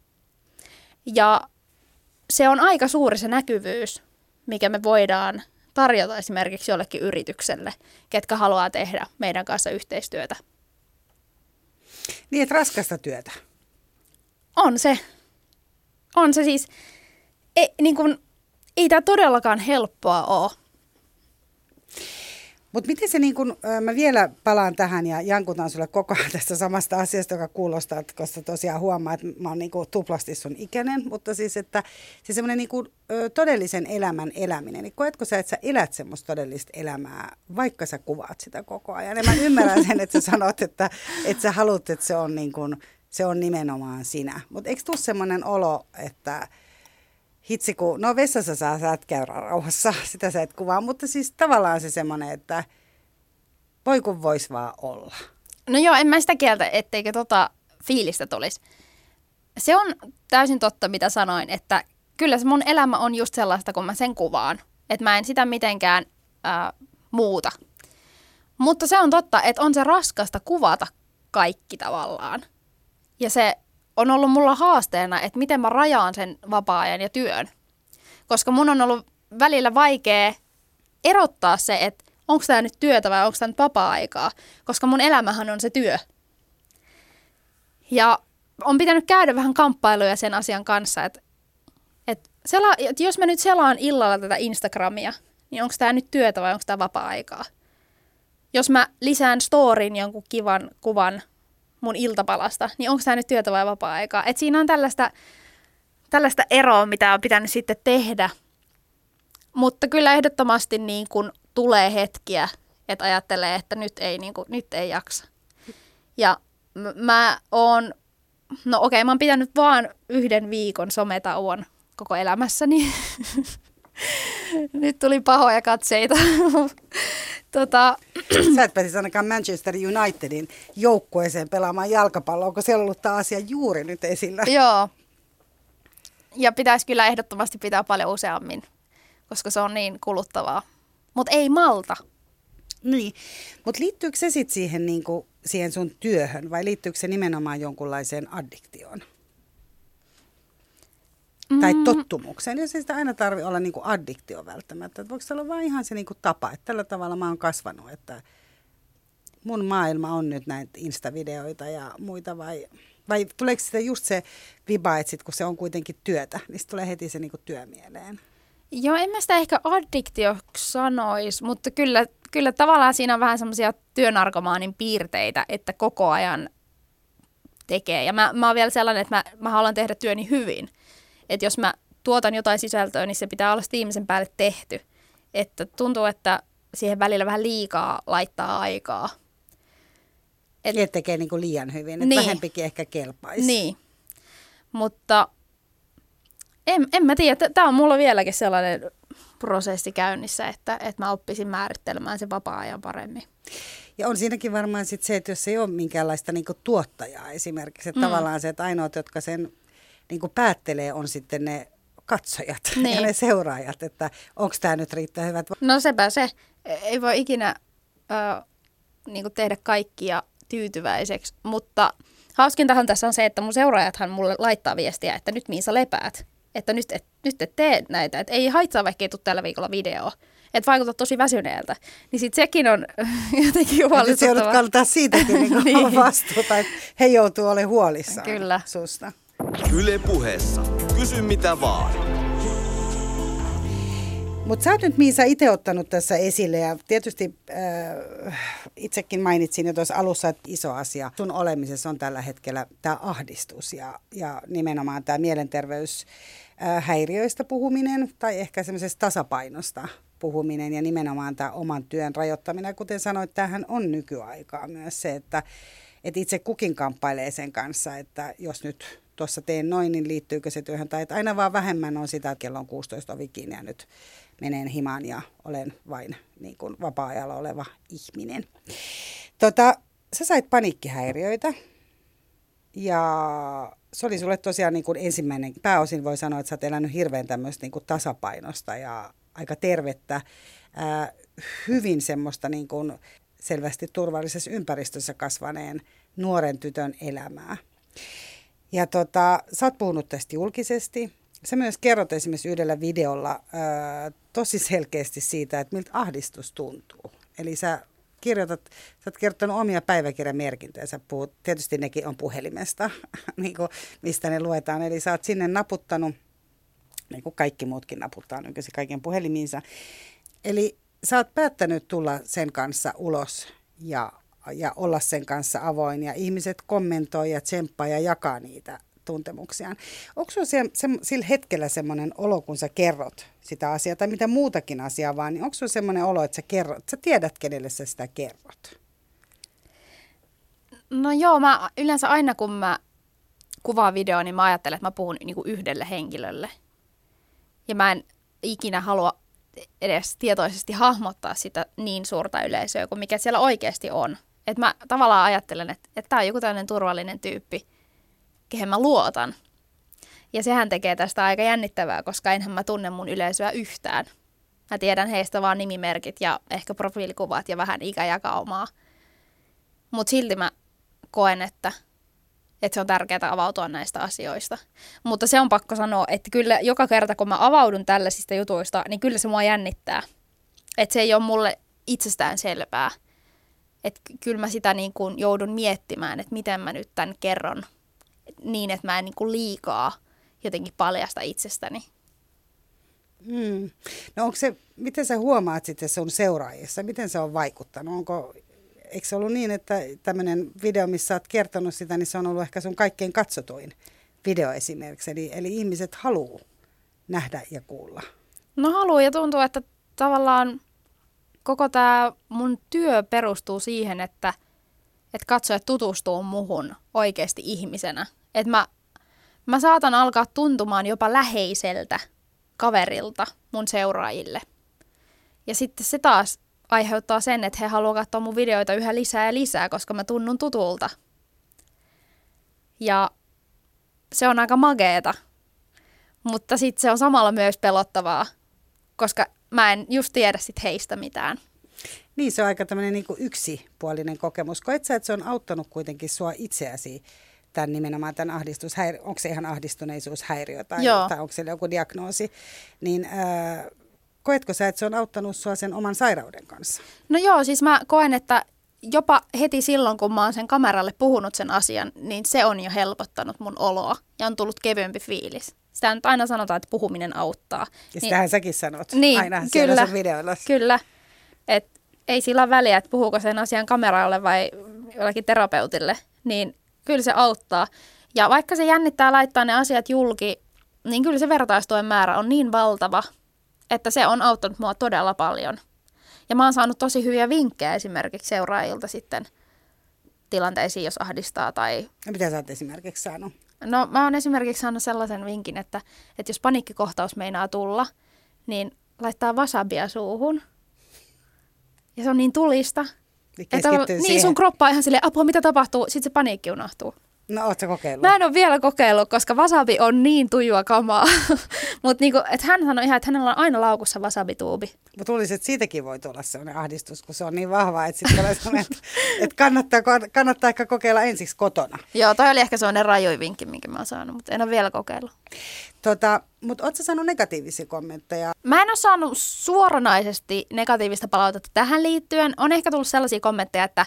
Ja se on aika suuri se näkyvyys, mikä me voidaan tarjota esimerkiksi jollekin yritykselle, ketkä haluaa tehdä meidän kanssa yhteistyötä. Niin, että raskasta työtä. On se. On se siis. Ei tämä todellakaan helppoa ole. Mutta miten se, mä vielä palaan tähän ja jankutan sulle koko ajan tästä samasta asiasta, joka kuulostaa, koska tosiaan huomaa, että mä oon tuplasti sun ikäinen, mutta siis, että se semmoinen todellisen elämän eläminen, niin koetko sä, että sä elät semmoista todellista elämää, vaikka sä kuvaat sitä koko ajan? Ja mä ymmärrän sen, että sä sanot, että sä haluat, että se on nimenomaan sinä. Mutta eikö tule semmoinen olo, että hitsi, kun vessassa saat käydä rauhassa, sitä sä et kuvaa, mutta siis tavallaan se semmoinen, että voi kun vois vaan olla. No joo, en mä sitä kieltä, etteikö fiilistä tulisi. Se on täysin totta, mitä sanoin, että kyllä se mun elämä on just sellaista, kun mä sen kuvaan. Että mä en sitä mitenkään muuta. Mutta se on totta, että on se raskasta kuvata kaikki tavallaan. Ja se on ollut mulla haasteena, että miten mä rajaan sen vapaa-ajan ja työn. Koska mun on ollut välillä vaikea erottaa se, että onko tämä nyt työtä vai onko tämä nyt vapaa-aikaa. Koska mun elämähän on se työ. Ja on pitänyt käydä vähän kamppailuja sen asian kanssa, että jos mä nyt selaan illalla tätä Instagramia, niin onko tämä nyt työtä vai onko tämä vapaa-aikaa? Jos mä lisään storin jonkun kivan kuvan mun iltapalasta, niin onko tämä nyt työtä vai vapaa-aikaa? Et siinä on tällaista eroa, mitä on pitänyt sitten tehdä. Mutta kyllä ehdottomasti niin kun tulee hetkiä, että ajattelee, että nyt ei jaksa. Ja mä oon pitänyt vaan 1 viikon sometauon koko elämässäni. Nyt tuli pahoja katseita. Sä et pääsisi ainakaan Manchester Unitedin joukkueeseen pelaamaan jalkapalloa, onko siellä ollut tämä asia juuri nyt esillä? Joo. Ja pitäisi kyllä ehdottomasti pitää paljon useammin, koska se on niin kuluttavaa. Mutta ei malta. Niin, mutta liittyykö se sitten siihen sun työhön vai liittyykö se nimenomaan jonkunlaiseen addiktioon? Tai tottumukseen, jos ei sitä aina tarvitse olla addiktio välttämättä. Että voiko se olla vaan ihan se tapa, että tällä tavalla mä oon kasvanut, että mun maailma on nyt näitä Insta-videoita ja muita vai tuleeko sitä just se viba, että sit, kun se on kuitenkin työtä, niin tulee heti se työ mieleen? Joo, en mä sitä ehkä addiktioksi sanoisi, mutta kyllä tavallaan siinä on vähän semmoisia työnarkomaanin piirteitä, että koko ajan tekee. Ja mä oon vielä sellainen, että mä haluan tehdä työni hyvin. Että jos mä tuotan jotain sisältöä, niin se pitää olla viimeisen päälle tehty. Että tuntuu, että siihen välillä vähän liikaa laittaa aikaa. Et tekee liian hyvin, että niin. Vähempikin ehkä kelpaisi. Niin, mutta en mä tiedä. Tämä on mulla vieläkin sellainen prosessi käynnissä, että mä oppisin määrittelemään sen vapaa-ajan paremmin. Ja on siinäkin varmaan sit se, että jos ei ole minkäänlaista tuottajaa esimerkiksi, että tavallaan se, että ainoat, jotka sen päättelee, on sitten ne katsojat ja ne seuraajat, että onko tämä nyt riittää hyvät. No sepä se. Ei voi ikinä tehdä kaikkia tyytyväiseksi, mutta hauskintahan tässä on se, että mun seuraajathan mulle laittaa viestiä, että nyt Miisa lepäät, että nyt et tee näitä, että ei haittaa vaikka ei tule tällä viikolla videoa, että vaikutat tosi väsyneeltä, niin sitten sekin on jotenkin huolestuttavaa. Nyt se joudut kantaa siitäkin niin. Vastuuta, että he joutuu olemaan huolissaan Kyllä. susta. Yle Puheessa. Kysy mitä vaan. Mutta sä oot nyt, Miisa, itse ottanut tässä esille ja tietysti itsekin mainitsin jo tuossa alussa, että iso asia sun olemisessa on tällä hetkellä tämä ahdistus ja nimenomaan tämä mielenterveyshäiriöistä puhuminen tai ehkä semmoisesta tasapainosta puhuminen ja nimenomaan tämä oman työn rajoittaminen. Kuten sanoit, tämähän on nykyaikaa myös se, että itse kukin kamppailee sen kanssa, että jos nyt tuossa teen noin, niin liittyykö se työhön tai että aina vaan vähemmän on sitä, että kello on 16 ovi kiinni ja nyt menen himaan ja olen vain vapaa-ajalla oleva ihminen. Sä sait paniikkihäiriöitä ja se oli sulle tosiaan ensimmäinen, pääosin voi sanoa, että sä oot elänyt hirveän tämmöistä tasapainosta ja aika tervettä, hyvin semmoista selvästi turvallisessa ympäristössä kasvaneen nuoren tytön elämää. Ja sä oot puhunut tästä julkisesti. Sä myös kerrot esimerkiksi yhdellä videolla tosi selkeästi siitä, että miltä ahdistus tuntuu. Eli sä oot kirjoittanut omia päiväkirjamerkintöjä. Sä puhut, tietysti nekin on puhelimesta, mistä ne luetaan. Eli sä oot sinne naputtanut, niin kuin kaikki muutkin naputtaa nykyisin kaiken puhelimiinsa. Eli sä oot päättänyt tulla sen kanssa ulos ja olla sen kanssa avoin. Ja ihmiset kommentoi ja tsemppaa ja jakaa niitä tuntemuksiaan. Onko sinulla sillä hetkellä semmoinen olo, kun sä kerrot sitä asiaa, tai mitä muutakin asiaa vaan, niin onko sinulla semmoinen olo, että sä tiedät, kenelle sä sitä kerrot? No joo, mä yleensä aina kun mä kuvaan videoa, niin mä ajattelen, että mä puhun yhdelle henkilölle. Ja mä en ikinä halua edes tietoisesti hahmottaa sitä niin suurta yleisöä kuin mikä siellä oikeasti on. Että mä tavallaan ajattelen, että tää on joku tällainen turvallinen tyyppi, kehen mä luotan. Ja sehän tekee tästä aika jännittävää, koska enhän mä tunne mun yleisöä yhtään. Mä tiedän heistä vaan nimimerkit ja ehkä profiilikuvat ja vähän ikäjakaumaa. Mutta silti mä koen, että se on tärkeää avautua näistä asioista. Mutta se on pakko sanoa, että kyllä joka kerta kun mä avaudun tällaisista jutuista, niin kyllä se mua jännittää. Että se ei ole mulle itsestään selvää. Että kyllä mä sitä niin kuin joudun miettimään, että miten mä nyt tämän kerron niin, että mä en niin kuin liikaa jotenkin paljasta itsestäni. No miten sä huomaat sitten sun seuraajissa? Miten se on vaikuttanut? Eikö se ollut niin, että tämmöinen video, missä sä oot kertonut sitä, niin se on ollut ehkä sun kaikkein katsotuin video esimerkiksi. Eli ihmiset haluaa nähdä ja kuulla. No haluaa ja tuntuu, että tavallaan koko tämä mun työ perustuu siihen, että katsojat tutustuu muhun oikeasti ihmisenä. Että mä saatan alkaa tuntumaan jopa läheiseltä kaverilta mun seuraajille. Ja sitten se taas aiheuttaa sen, että he haluaa katsoa mun videoita yhä lisää ja lisää, koska mä tunnun tutulta. Ja se on aika mageeta. Mutta sitten se on samalla myös pelottavaa, koska mä en just tiedä sit heistä mitään. Niin, se on aika tämmöinen niin kuin yksipuolinen kokemus. Koet sä, että se on auttanut kuitenkin sua itseäsi nimenomaan tämän ahdistushäiriö, onko se ihan ahdistuneisuushäiriö tai onko siellä joku diagnoosi, niin koetko sä, että se on auttanut sua sen oman sairauden kanssa? No joo, siis mä koen, että jopa heti silloin, kun mä oon sen kameralle puhunut sen asian, niin se on jo helpottanut mun oloa ja on tullut kevyempi fiilis. Sitä nyt aina sanotaan, että puhuminen auttaa. Ja sitähän säkin sanot aina kyllä, siellä sun videoilla. Kyllä, että ei sillä ole väliä, että puhuuko sen asian kameralle vai jollekin terapeutille, niin kyllä se auttaa. Ja vaikka se jännittää laittaa ne asiat julki, niin kyllä se vertaistuen määrä on niin valtava, että se on auttanut mua todella paljon. Ja mä oon saanut tosi hyviä vinkkejä esimerkiksi seuraajilta sitten tilanteisiin, jos ahdistaa tai... Ja mitä sä oot esimerkiksi saanut? No mä oon esimerkiksi saanut sellaisen vinkin, että jos paniikkikohtaus meinaa tulla, niin laittaa wasabia suuhun. Ja se on niin tulista. Niin sun kroppa on ihan silleen, apua mitä tapahtuu, sitten se paniikki unohtuu. No ootko kokeillut? Mä en ole vielä kokeillut, koska wasabi on niin tujua kamaa. Mutta niinku, hän sanoi ihan, että hänellä on aina laukussa wasabituubi. Mutta luulisin, että siitäkin voi tulla sellainen ahdistus, kun se on niin vahvaa, että sitten tulee sellainen, että kannattaa ehkä kokeilla ensiksi kotona. Joo, toi oli ehkä sellainen rajoin vinkki, minkä mä oon saanut, mutta en ole vielä kokeillut. Mutta ootko sä saanut negatiivisia kommentteja? Mä en ole saanut suoranaisesti negatiivista palautetta tähän liittyen. On ehkä tullut sellaisia kommentteja, että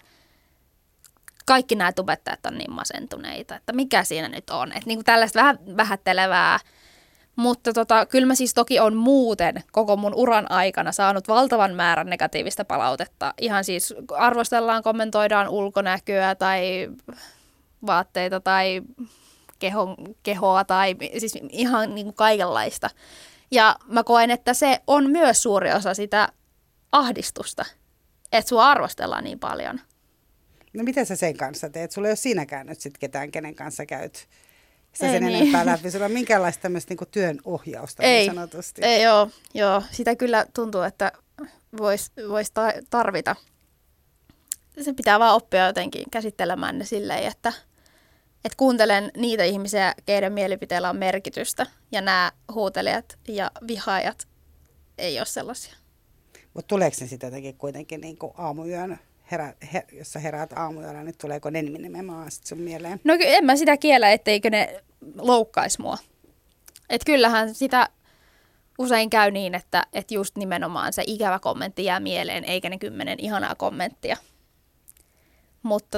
kaikki nämä tubettajat on niin masentuneita, että mikä siinä nyt on. Että niinku tällaista vähän vähättelevää. Mutta kyllä mä siis toki on muuten koko mun uran aikana saanut valtavan määrän negatiivista palautetta. Ihan siis arvostellaan, kommentoidaan ulkonäköä tai vaatteita tai kehoa tai siis ihan niinku kaikenlaista. Ja mä koen, että se on myös suuri osa sitä ahdistusta, että sua arvostellaan niin paljon. No mitä sä sen kanssa teet? Sulla ei ole siinäkään nyt sit ketään, kenen kanssa käyt sen enempää läpi. Sulla on minkäänlaista tämmöistä niinku työn ohjausta niin sanotusti. Ei joo. Sitä kyllä tuntuu, että vois tarvita. Se pitää vaan oppia jotenkin käsittelemään ne silleen, että kuuntelen niitä ihmisiä, keiden mielipiteillä on merkitystä. Ja nämä huutelijat ja vihaajat ei ole sellaisia. Mutta tuleeko ne sitten jotenkin kuitenkin niinku aamuyön? Jos sä heräät aamuyöllä, niin tuleeko ne nimenomaan sit sun mieleen? No en mä sitä kiellä, etteikö ne loukkaisi mua. Et kyllähän sitä usein käy niin, että just nimenomaan se ikävä kommentti jää mieleen, eikä ne 10 ihanaa kommenttia. Mutta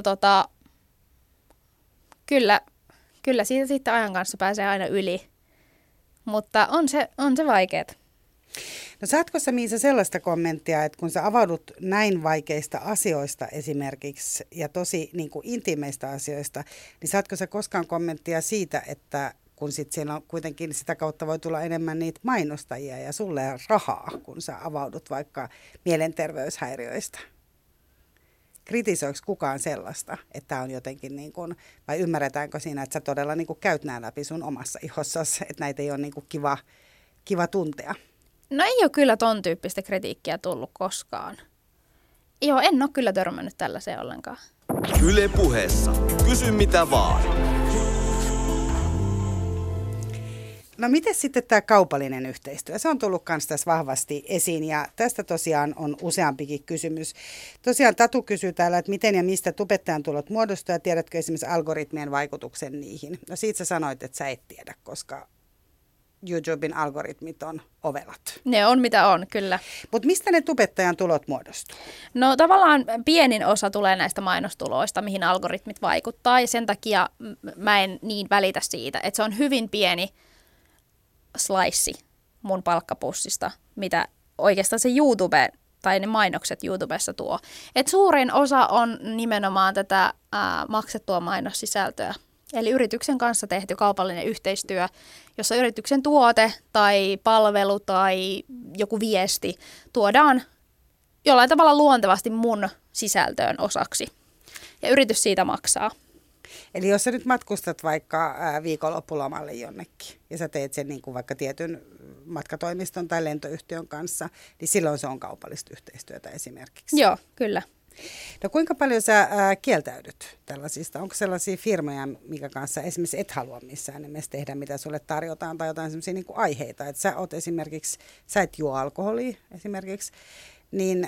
kyllä siitä sitten ajan kanssa pääsee aina yli. Mutta on se vaikeet. No saatko sä, Miisa, sellaista kommenttia, että kun sä avaudut näin vaikeista asioista esimerkiksi ja tosi niin kuin intiimeistä asioista, niin saatko sä koskaan kommenttia siitä, että kun sit siellä on kuitenkin sitä kautta voi tulla enemmän niitä mainostajia ja sulle rahaa, kun sä avaudut vaikka mielenterveyshäiriöistä? Kritisoiko kukaan sellaista, että tämä on jotenkin, niin kuin, vai ymmärretäänkö siinä, että sä todella niin kuin käyt nämä läpi sun omassa ihossasi, että näitä ei ole niin kuin kiva tuntea? No ei ole kyllä ton tyyppistä kritiikkiä tullut koskaan. Joo, en ole kyllä törmännyt tällaiseen ollenkaan. Yle Puheessa. Kysy mitä vaan. No miten sitten tämä kaupallinen yhteistyö? Se on tullut myös tässä vahvasti esiin ja tästä tosiaan on useampikin kysymys. Tosiaan Tatu kysyy täällä, että miten ja mistä tubettajan tulot muodostuu ja tiedätkö esimerkiksi algoritmien vaikutuksen niihin? No siitä sä sanoit, että sä et tiedä, koska YouTuben algoritmit on ovelat. Ne on mitä on, kyllä. Mutta mistä ne tubettajan tulot muodostuu? No tavallaan pienin osa tulee näistä mainostuloista, mihin algoritmit vaikuttaa, ja sen takia mä en niin välitä siitä, että se on hyvin pieni slice mun palkkapussista, mitä oikeastaan se YouTube tai ne mainokset YouTubessa tuo. Et suurin osa on nimenomaan tätä maksettua mainossisältöä. Eli yrityksen kanssa tehty kaupallinen yhteistyö, jossa yrityksen tuote tai palvelu tai joku viesti tuodaan jollain tavalla luontevasti mun sisältöön osaksi. Ja yritys siitä maksaa. Eli jos sä nyt matkustat vaikka viikonloppulomalle jonnekin ja sä teet sen niin kuin vaikka tietyn matkatoimiston tai lentoyhtiön kanssa, niin silloin se on kaupallista yhteistyötä esimerkiksi. Joo, kyllä. No kuinka paljon sä kieltäydyt tällaisista? Onko sellaisia firmoja, mikä kanssa esimerkiksi et halua missään nimessä tehdä, mitä sulle tarjotaan, tai jotain sellaisia niin kuin aiheita, että sä oot esimerkiksi, sä et juo alkoholia esimerkiksi, niin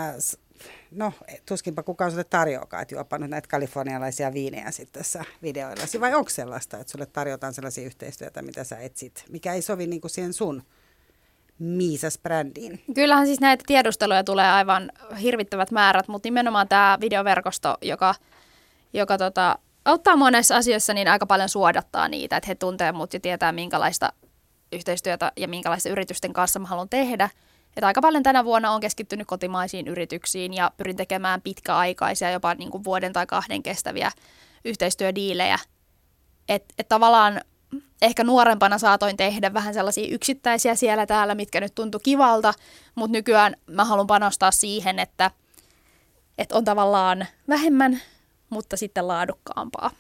no tuskinpa kukaan sulle tarjoakaan, että juopa nyt näitä kalifornialaisia viinejä sitten tässä videoillasi, vai onko sellaista, että sulle tarjotaan sellaisia yhteistyötä, mitä sä etsit, mikä ei sovi niin kuin siihen sun Miisas-brändiin? Kyllähän siis näitä tiedusteluja tulee aivan hirvittävät määrät, mutta nimenomaan tämä videoverkosto, joka auttaa monessa asiassa, niin aika paljon suodattaa niitä, että he tuntee mut ja tietää minkälaista yhteistyötä ja minkälaista yritysten kanssa mä haluan tehdä. Että aika paljon tänä vuonna on keskittynyt kotimaisiin yrityksiin ja pyrin tekemään pitkäaikaisia, jopa niin kuin vuoden tai 2 kestäviä yhteistyödiilejä. Että tavallaan ehkä nuorempana saatoin tehdä vähän sellaisia yksittäisiä siellä täällä, mitkä nyt tuntui kivalta, mutta nykyään mä haluan panostaa siihen, että on tavallaan vähemmän, mutta sitten laadukkaampaa.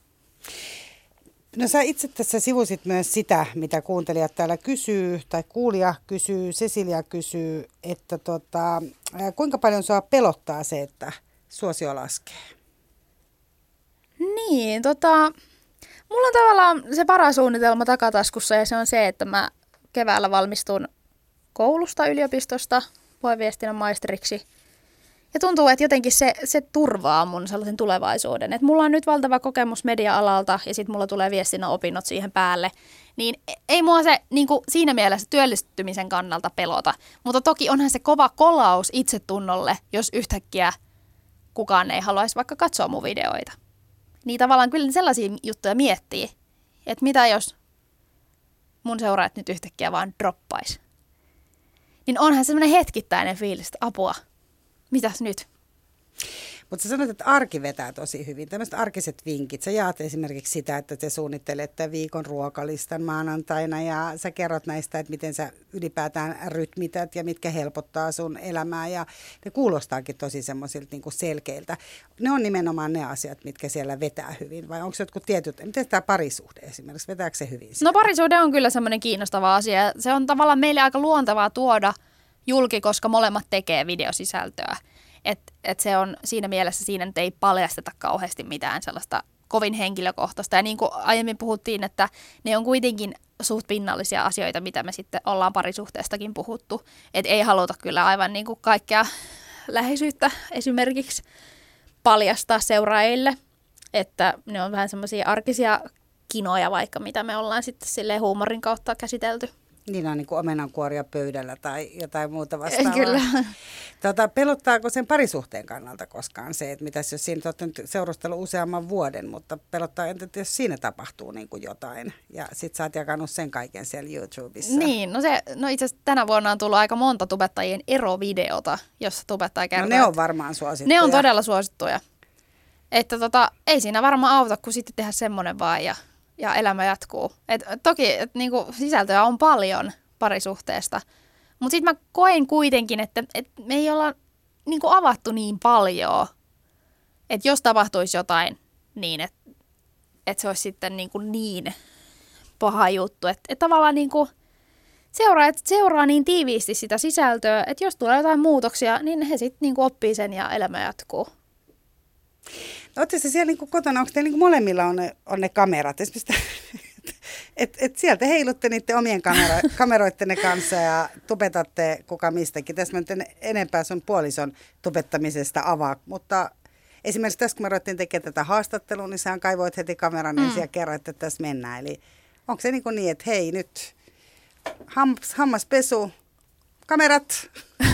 No sä itse tässä sivusit myös sitä, mitä kuuntelijat täällä kysyy, tai kuulija kysyy, Cecilia kysyy, että kuinka paljon sua pelottaa se, että suosio laskee? Niin, mulla on tavallaan se varasuunnitelma takataskussa ja se on se, että mä keväällä valmistun koulusta, yliopistosta, puheviestinnän maisteriksi. Ja tuntuu, että jotenkin se turvaa mun sellaisen tulevaisuuden. Että mulla on nyt valtava kokemus media-alalta ja sitten mulla tulee viestinnän opinnot siihen päälle. Niin ei mua se niin kuin siinä mielessä työllistymisen kannalta pelota. Mutta toki onhan se kova kolaus itsetunnolle, jos yhtäkkiä kukaan ei haluaisi vaikka katsoa mun videoita. Niin tavallaan kyllä sellaisia juttuja miettii, että mitä jos mun seuraajat nyt yhtäkkiä vaan droppaisi. Niin onhan semmoinen hetkittäinen fiilis, että apua, mitäs nyt? Mutta sä sanoit, että arki vetää tosi hyvin. Tämmöiset arkiset vinkit. Sä jaat esimerkiksi sitä, että te suunnittelette viikon ruokalistan maanantaina ja sä kerrot näistä, että miten sä ylipäätään rytmität ja mitkä helpottaa sun elämää. Ja ne kuulostaakin tosi semmoisilta niin kuin selkeiltä. Ne on nimenomaan ne asiat, mitkä siellä vetää hyvin. Vai onko se jotkut tietyt, miten tämä parisuhde esimerkiksi, vetääkö se hyvin siellä? No parisuhde on kyllä semmoinen kiinnostava asia. Se on tavallaan meille aika luontevaa tuoda julki, koska molemmat tekee videosisältöä. Et se on siinä mielessä, siinä nyt ei paljasteta kauheasti mitään sellaista kovin henkilökohtaista. Ja niin kuin aiemmin puhuttiin, että ne on kuitenkin suht pinnallisia asioita, mitä me sitten ollaan parisuhteestakin puhuttu. Et ei haluta kyllä aivan niin kuin kaikkea läheisyyttä esimerkiksi paljastaa seuraajille. Että ne on vähän semmoisia arkisia kinoja vaikka, mitä me ollaan sitten silleen huumorin kautta käsitelty. Niin on niin kuin omenankuoria pöydällä tai jotain muuta vastaavaa. Kyllä. Pelottaako sen parisuhteen kannalta koskaan se, että mitäs jos siinä olette nyt seurustellut useamman vuoden, mutta pelottaa entä jos siinä tapahtuu niin kuin jotain ja sit sä oot jakanut sen kaiken siellä YouTubessa? Niin, no itse asiassa tänä vuonna on tullut aika monta tubettajien erovideota, jossa tubettaja kertoo. No ne on varmaan suosittuja. Ne on todella suosittuja. Että ei siinä varmaan auta, kun sitten tehdä semmoinen vaan ja elämä jatkuu. Toki niinku, sisältöä on paljon parisuhteesta, mutta sitten mä koen kuitenkin, että me ei olla niinku, avattu niin paljon, että jos tapahtuisi jotain niin, että se olisi sitten niin paha juttu. Että tavallaan niinku, seuraajat seuraa niin tiiviisti sitä sisältöä, että jos tulee jotain muutoksia, niin he sitten niinku, oppii sen ja elämä jatkuu. Oletteko siellä niin kotona, onko teillä niin molemmilla on ne kamerat? Esimerkiksi Et sieltä heilutte niiden omien kameroittenne kanssa ja tupetatte kuka mistäkin. Tässä mä nyt enempää sun puolison tubettamisesta avaa, mutta esimerkiksi tässä kun me ruvettiin tekemään tätä haastattelua, niin sä kaivoit heti kameran ja siellä kerroit, että tässä mennään. Eli onko se niin, että hei nyt hammaspesu, kamerat?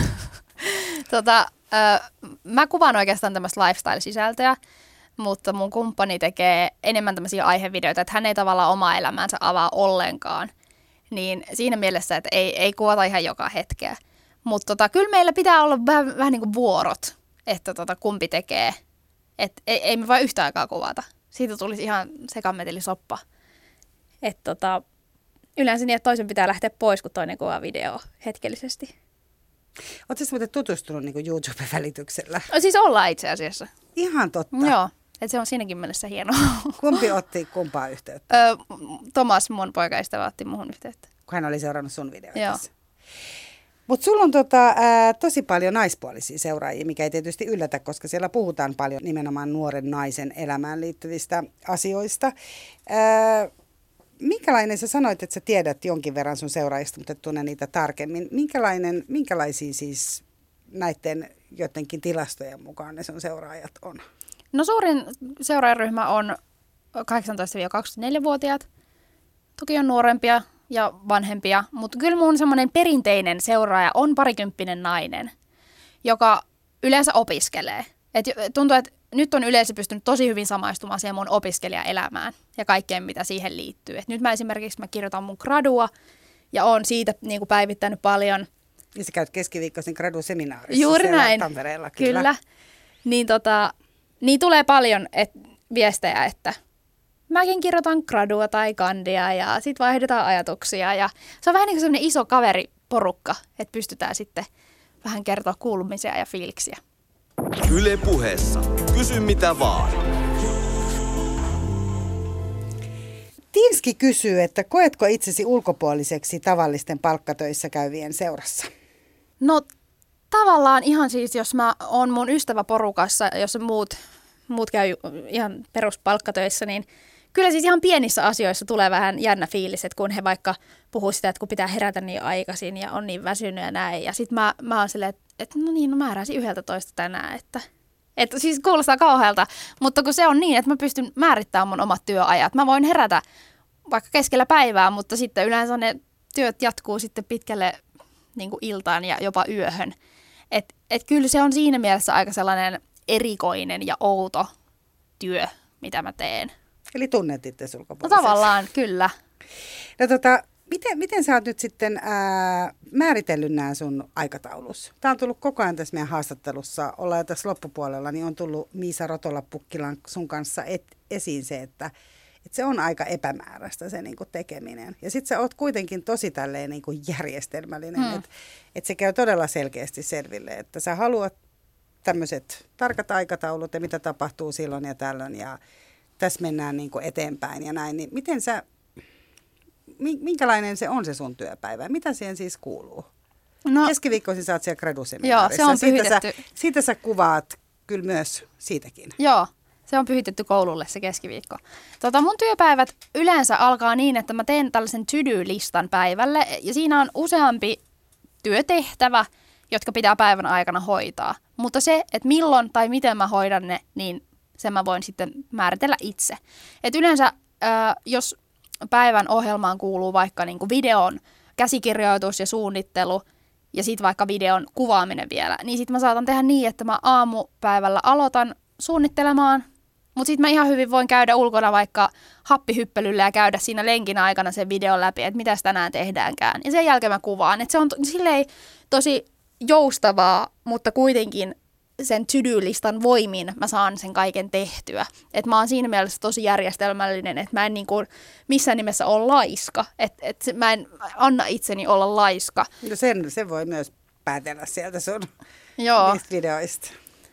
Mä kuvaan oikeastaan tämmöistä lifestyle-sisältöä, mutta mun kumppani tekee enemmän tämmöisiä aihevideoita, että hän ei tavallaan omaa elämäänsä avaa ollenkaan. Niin siinä mielessä, että ei kuvata ihan joka hetkeä. Mutta kyllä meillä pitää olla vähän niin kuin vuorot, että kumpi tekee. Että ei me vain yhtä aikaa kuvata. Siitä tulisi ihan sekametelisoppa. Että yleensä niin, että toisen pitää lähteä pois, kun toinen kuvaa video hetkellisesti. Oletko muuten tutustunut niin YouTube-välityksellä? Siis ollaan itse asiassa. Ihan totta. Joo, että se on siinäkin mielessä hienoa. Kumpi otti kumpaa yhteyttä? Thomas, mun poikaystävä, otti muhun yhteyttä. Kun hän oli seurannut sun videoita. Joo. Mutta sulla on tosi paljon naispuolisia seuraajia, mikä ei tietysti yllätä, koska siellä puhutaan paljon nimenomaan nuoren naisen elämään liittyvistä asioista. Minkälainen, sä sanoit, että sä tiedät jonkin verran sun seuraajista, mutta et tunne niitä tarkemmin. Minkälaisia siis näiden jotenkin tilastojen mukaan ne sun seuraajat on? No suurin seuraajaryhmä on 18-24-vuotiaat. Toki on nuorempia ja vanhempia, mutta kyllä mun semmoinen perinteinen seuraaja on parikymppinen nainen, joka yleensä opiskelee. Et tuntuu, että nyt on yleensä pystynyt tosi hyvin samaistumaan siihen mun opiskelijaelämään ja kaikkeen, mitä siihen liittyy. Et nyt mä kirjoitan mun gradua ja oon siitä niin kuin päivittänyt paljon. Ja sä käyt keskiviikkoisin graduseminaarissa. Juuri näin. Tampereella, kyllä. Niin tulee paljon viestejä, että mäkin kirjoitan gradua tai kandia ja sit vaihdetaan ajatuksia. Ja se on vähän niin kuin sellainen iso kaveriporukka, että pystytään sitten vähän kertoa kuulumisia ja fiiliksiä. Yle Puheessa. Kysy mitä vaan. Tinski kysyy, että koetko itsesi ulkopuoliseksi tavallisten palkkatöissä käyvien seurassa? No tavallaan ihan siis, jos mä oon mun ystäväporukassa, jos muut käy ihan peruspalkkatöissä, niin kyllä siis ihan pienissä asioissa tulee vähän jännä fiilis, että kun he vaikka puhuu sitä, että kun pitää herätä niin aikaisin ja on niin väsynyt ja näin. Ja sit mä oon silleen, että mä heräsin 11 tänään, että siis kuulostaa kauhealta, mutta kun se on niin, että mä pystyn määrittämään mun omat työajat. Mä voin herätä vaikka keskellä päivää, mutta sitten yleensä ne työt jatkuu sitten pitkälle niin kuin iltaan ja jopa yöhön. Et kyllä se on siinä mielessä aika sellainen erikoinen ja outo työ, mitä mä teen. Eli tunnet itse ulkopuoliseksi. No tavallaan, kyllä. No miten sä oot nyt sitten määritellyt nämä sun aikataulus? Tämä on tullut koko ajan tässä meidän haastattelussa, ollaan jo tässä loppupuolella, niin on tullut Miisa Rotola-Pukkilan sun kanssa esiin se, että se on aika epämääräistä se niin kuin tekeminen. Ja sitten sä oot kuitenkin tosi tälleen niin kuin järjestelmällinen, että se käy todella selkeästi selville, että sä haluat tämmöiset tarkat aikataulut ja mitä tapahtuu silloin ja tällöin ja tässä mennään niin kuin eteenpäin ja näin. Niin miten minkälainen se on se sun työpäivä? Mitä siihen siis kuuluu? No, keskiviikkoisin sä oot siellä graduseminaarissa. Joo, se on pyhitetty. Siitä sä kuvaat kyllä myös siitäkin. Joo, se on pyhitetty koululle se keskiviikko. Mun työpäivät yleensä alkaa niin, että mä teen tällaisen to-do-listan päivälle ja siinä on useampi työtehtävä, jotka pitää päivän aikana hoitaa. Mutta se, että milloin tai miten mä hoidan ne, niin sen mä voin sitten määritellä itse. Et yleensä, jos päivän ohjelmaan kuuluu vaikka niin kuin videon käsikirjoitus ja suunnittelu ja sitten vaikka videon kuvaaminen vielä, niin sitten mä saatan tehdä niin, että mä aamupäivällä aloitan suunnittelemaan, mutta sitten mä ihan hyvin voin käydä ulkona vaikka happihyppelyllä ja käydä siinä lenkin aikana sen videon läpi, että mitäs tänään tehdäänkään. Ja sen jälkeen mä kuvaan. Et se on silleen tosi joustavaa, mutta kuitenkin sen to-do-listan voimin mä saan sen kaiken tehtyä. Et mä oon siinä mielessä tosi järjestelmällinen, että mä en niin kuin missään nimessä ole laiska. Et mä en anna itseni olla laiska. No sen voi myös päätellä sieltä sun niistä videoista.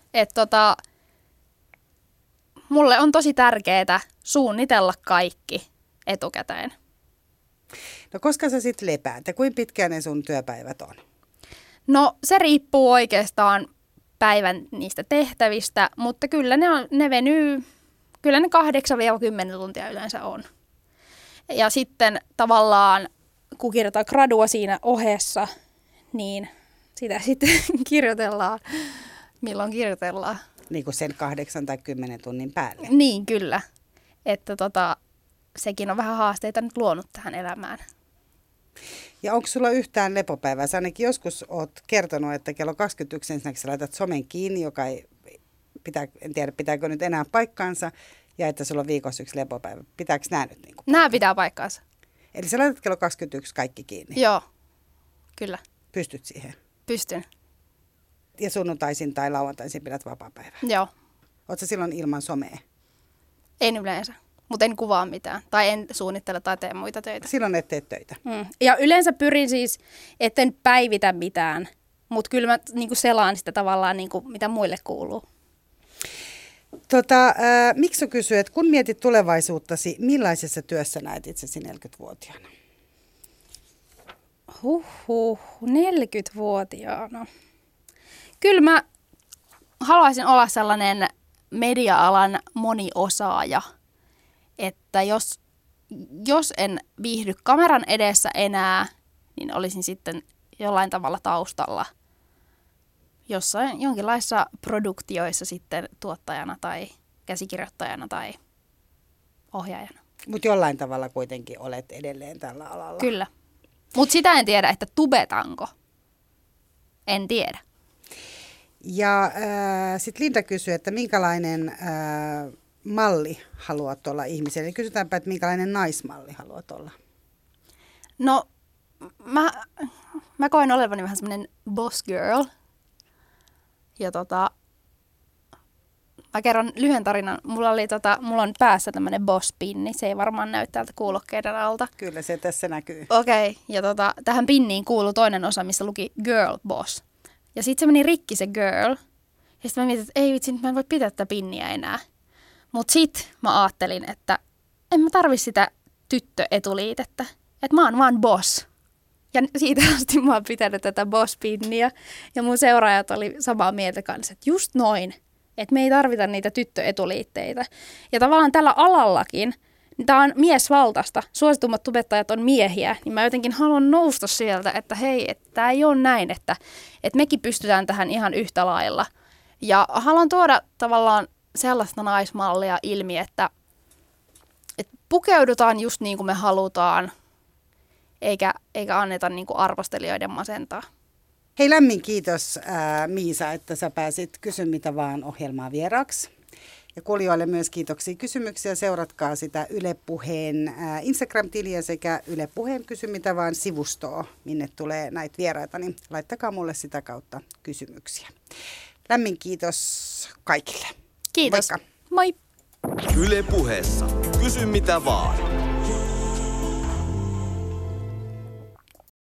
Mulle on tosi tärkeää suunnitella kaikki etukäteen. No koska sä sit lepäät ja kuinka pitkään ne sun työpäivät on? No se riippuu oikeastaan päivän niistä tehtävistä, mutta kyllä ne venyy, kyllä ne 8-10 tuntia yleensä on. Ja sitten tavallaan, kun kirjoitetaan gradua siinä ohessa, niin sitä sitten kirjoitellaan, milloin kirjoitellaan. Niin kuin sen 8 tai 10 tunnin päälle. Niin, kyllä. Että sekin on vähän haasteita nyt luonut tähän elämään. Ja onko sulla yhtään lepopäivää? Sä ainakin joskus oot kertonut, että kello 21 ensinnäkin sä laitat somen kiinni, joka ei en tiedä pitääkö nyt enää paikkaansa, ja että sulla on viikossa 1 lepopäivä. Pitääkö nämä nyt? Niin kuin nämä pitää paikkaansa. Eli sä laitat kello 21 kaikki kiinni? Joo, kyllä. Pystyt siihen? Pystyn. Ja sunnuntaisin tai lauantaisin pidät vapaapäivää? Joo. Oot sä silloin ilman somea? En yleensä, mutta en kuvaa mitään. Tai en suunnittele tai tee muita töitä. Silloin et tee töitä? Ja yleensä pyrin siis, etten päivitä mitään, mutta kyllä mä niinku selaan sitä tavallaan, niinku, mitä muille kuuluu. Miksu kysyy, että kun mietit tulevaisuuttasi, millaisessa työssä näet itsesi 40-vuotiaana? 40-vuotiaana. Kyllä mä haluaisin olla sellainen media-alan moniosaaja, että jos en viihdy kameran edessä enää, niin olisin sitten jollain tavalla taustalla jossain jonkinlaisissa produktioissa sitten tuottajana tai käsikirjoittajana tai ohjaajana. Mutta jollain tavalla kuitenkin olet edelleen tällä alalla. Kyllä. Mutta sitä en tiedä, että tubetanko. En tiedä. Ja sitten Linda kysyy, että minkälainen malli haluat olla ihmiselle. Eli kysytäänpä, että minkälainen naismalli haluat olla. No, mä koen olevani vähän semmoinen boss girl. Ja mä kerron lyhyen tarinan. Mulla on päässä tämmöinen boss-pinni. Se ei varmaan näy täältä kuulokkeiden alta. Kyllä se tässä näkyy. Okei. Ja tähän pinniin kuului toinen osa, missä luki girl boss. Ja sitten se meni rikki se girl. Ja sitten mä mietin, että ei vitsi, nyt mä en voi pitää tätä pinniä enää. Mutta sitten mä ajattelin, että en mä tarvi sitä tyttöetuliitettä. Että mä oon vaan boss. Ja siitä asti mä oon pitänyt tätä boss-pinniä. Ja mun seuraajat oli samaa mieltä kanssa, että just noin. Että me ei tarvita niitä tyttöetuliitteitä. Ja tavallaan tällä alallakin, tämä on miesvaltaista, suositummat tubettajat on miehiä, niin mä jotenkin haluan nousta sieltä, että hei, että tämä ei ole näin, että mekin pystytään tähän ihan yhtä lailla. Ja haluan tuoda tavallaan sellaista naismallia ilmi, että pukeudutaan just niin kuin me halutaan, eikä anneta niin kuin arvostelijoiden masentaa. Hei, lämmin kiitos Miisa, että sä pääsit Kysy mitä vaan -ohjelmaan vieraaksi. Ja kuulijoille myös kiitoksia kysymyksiä. Seuratkaa sitä Yle Puheen Instagram-tiliä sekä Yle Puheen Kysy mitä vaan -sivustoa, minne tulee näitä vieraita, niin laittakaa mulle sitä kautta kysymyksiä. Lämmin kiitos kaikille. Kiitos. Moikka. Moi. Yle Puheessa. Kysy mitä vaan.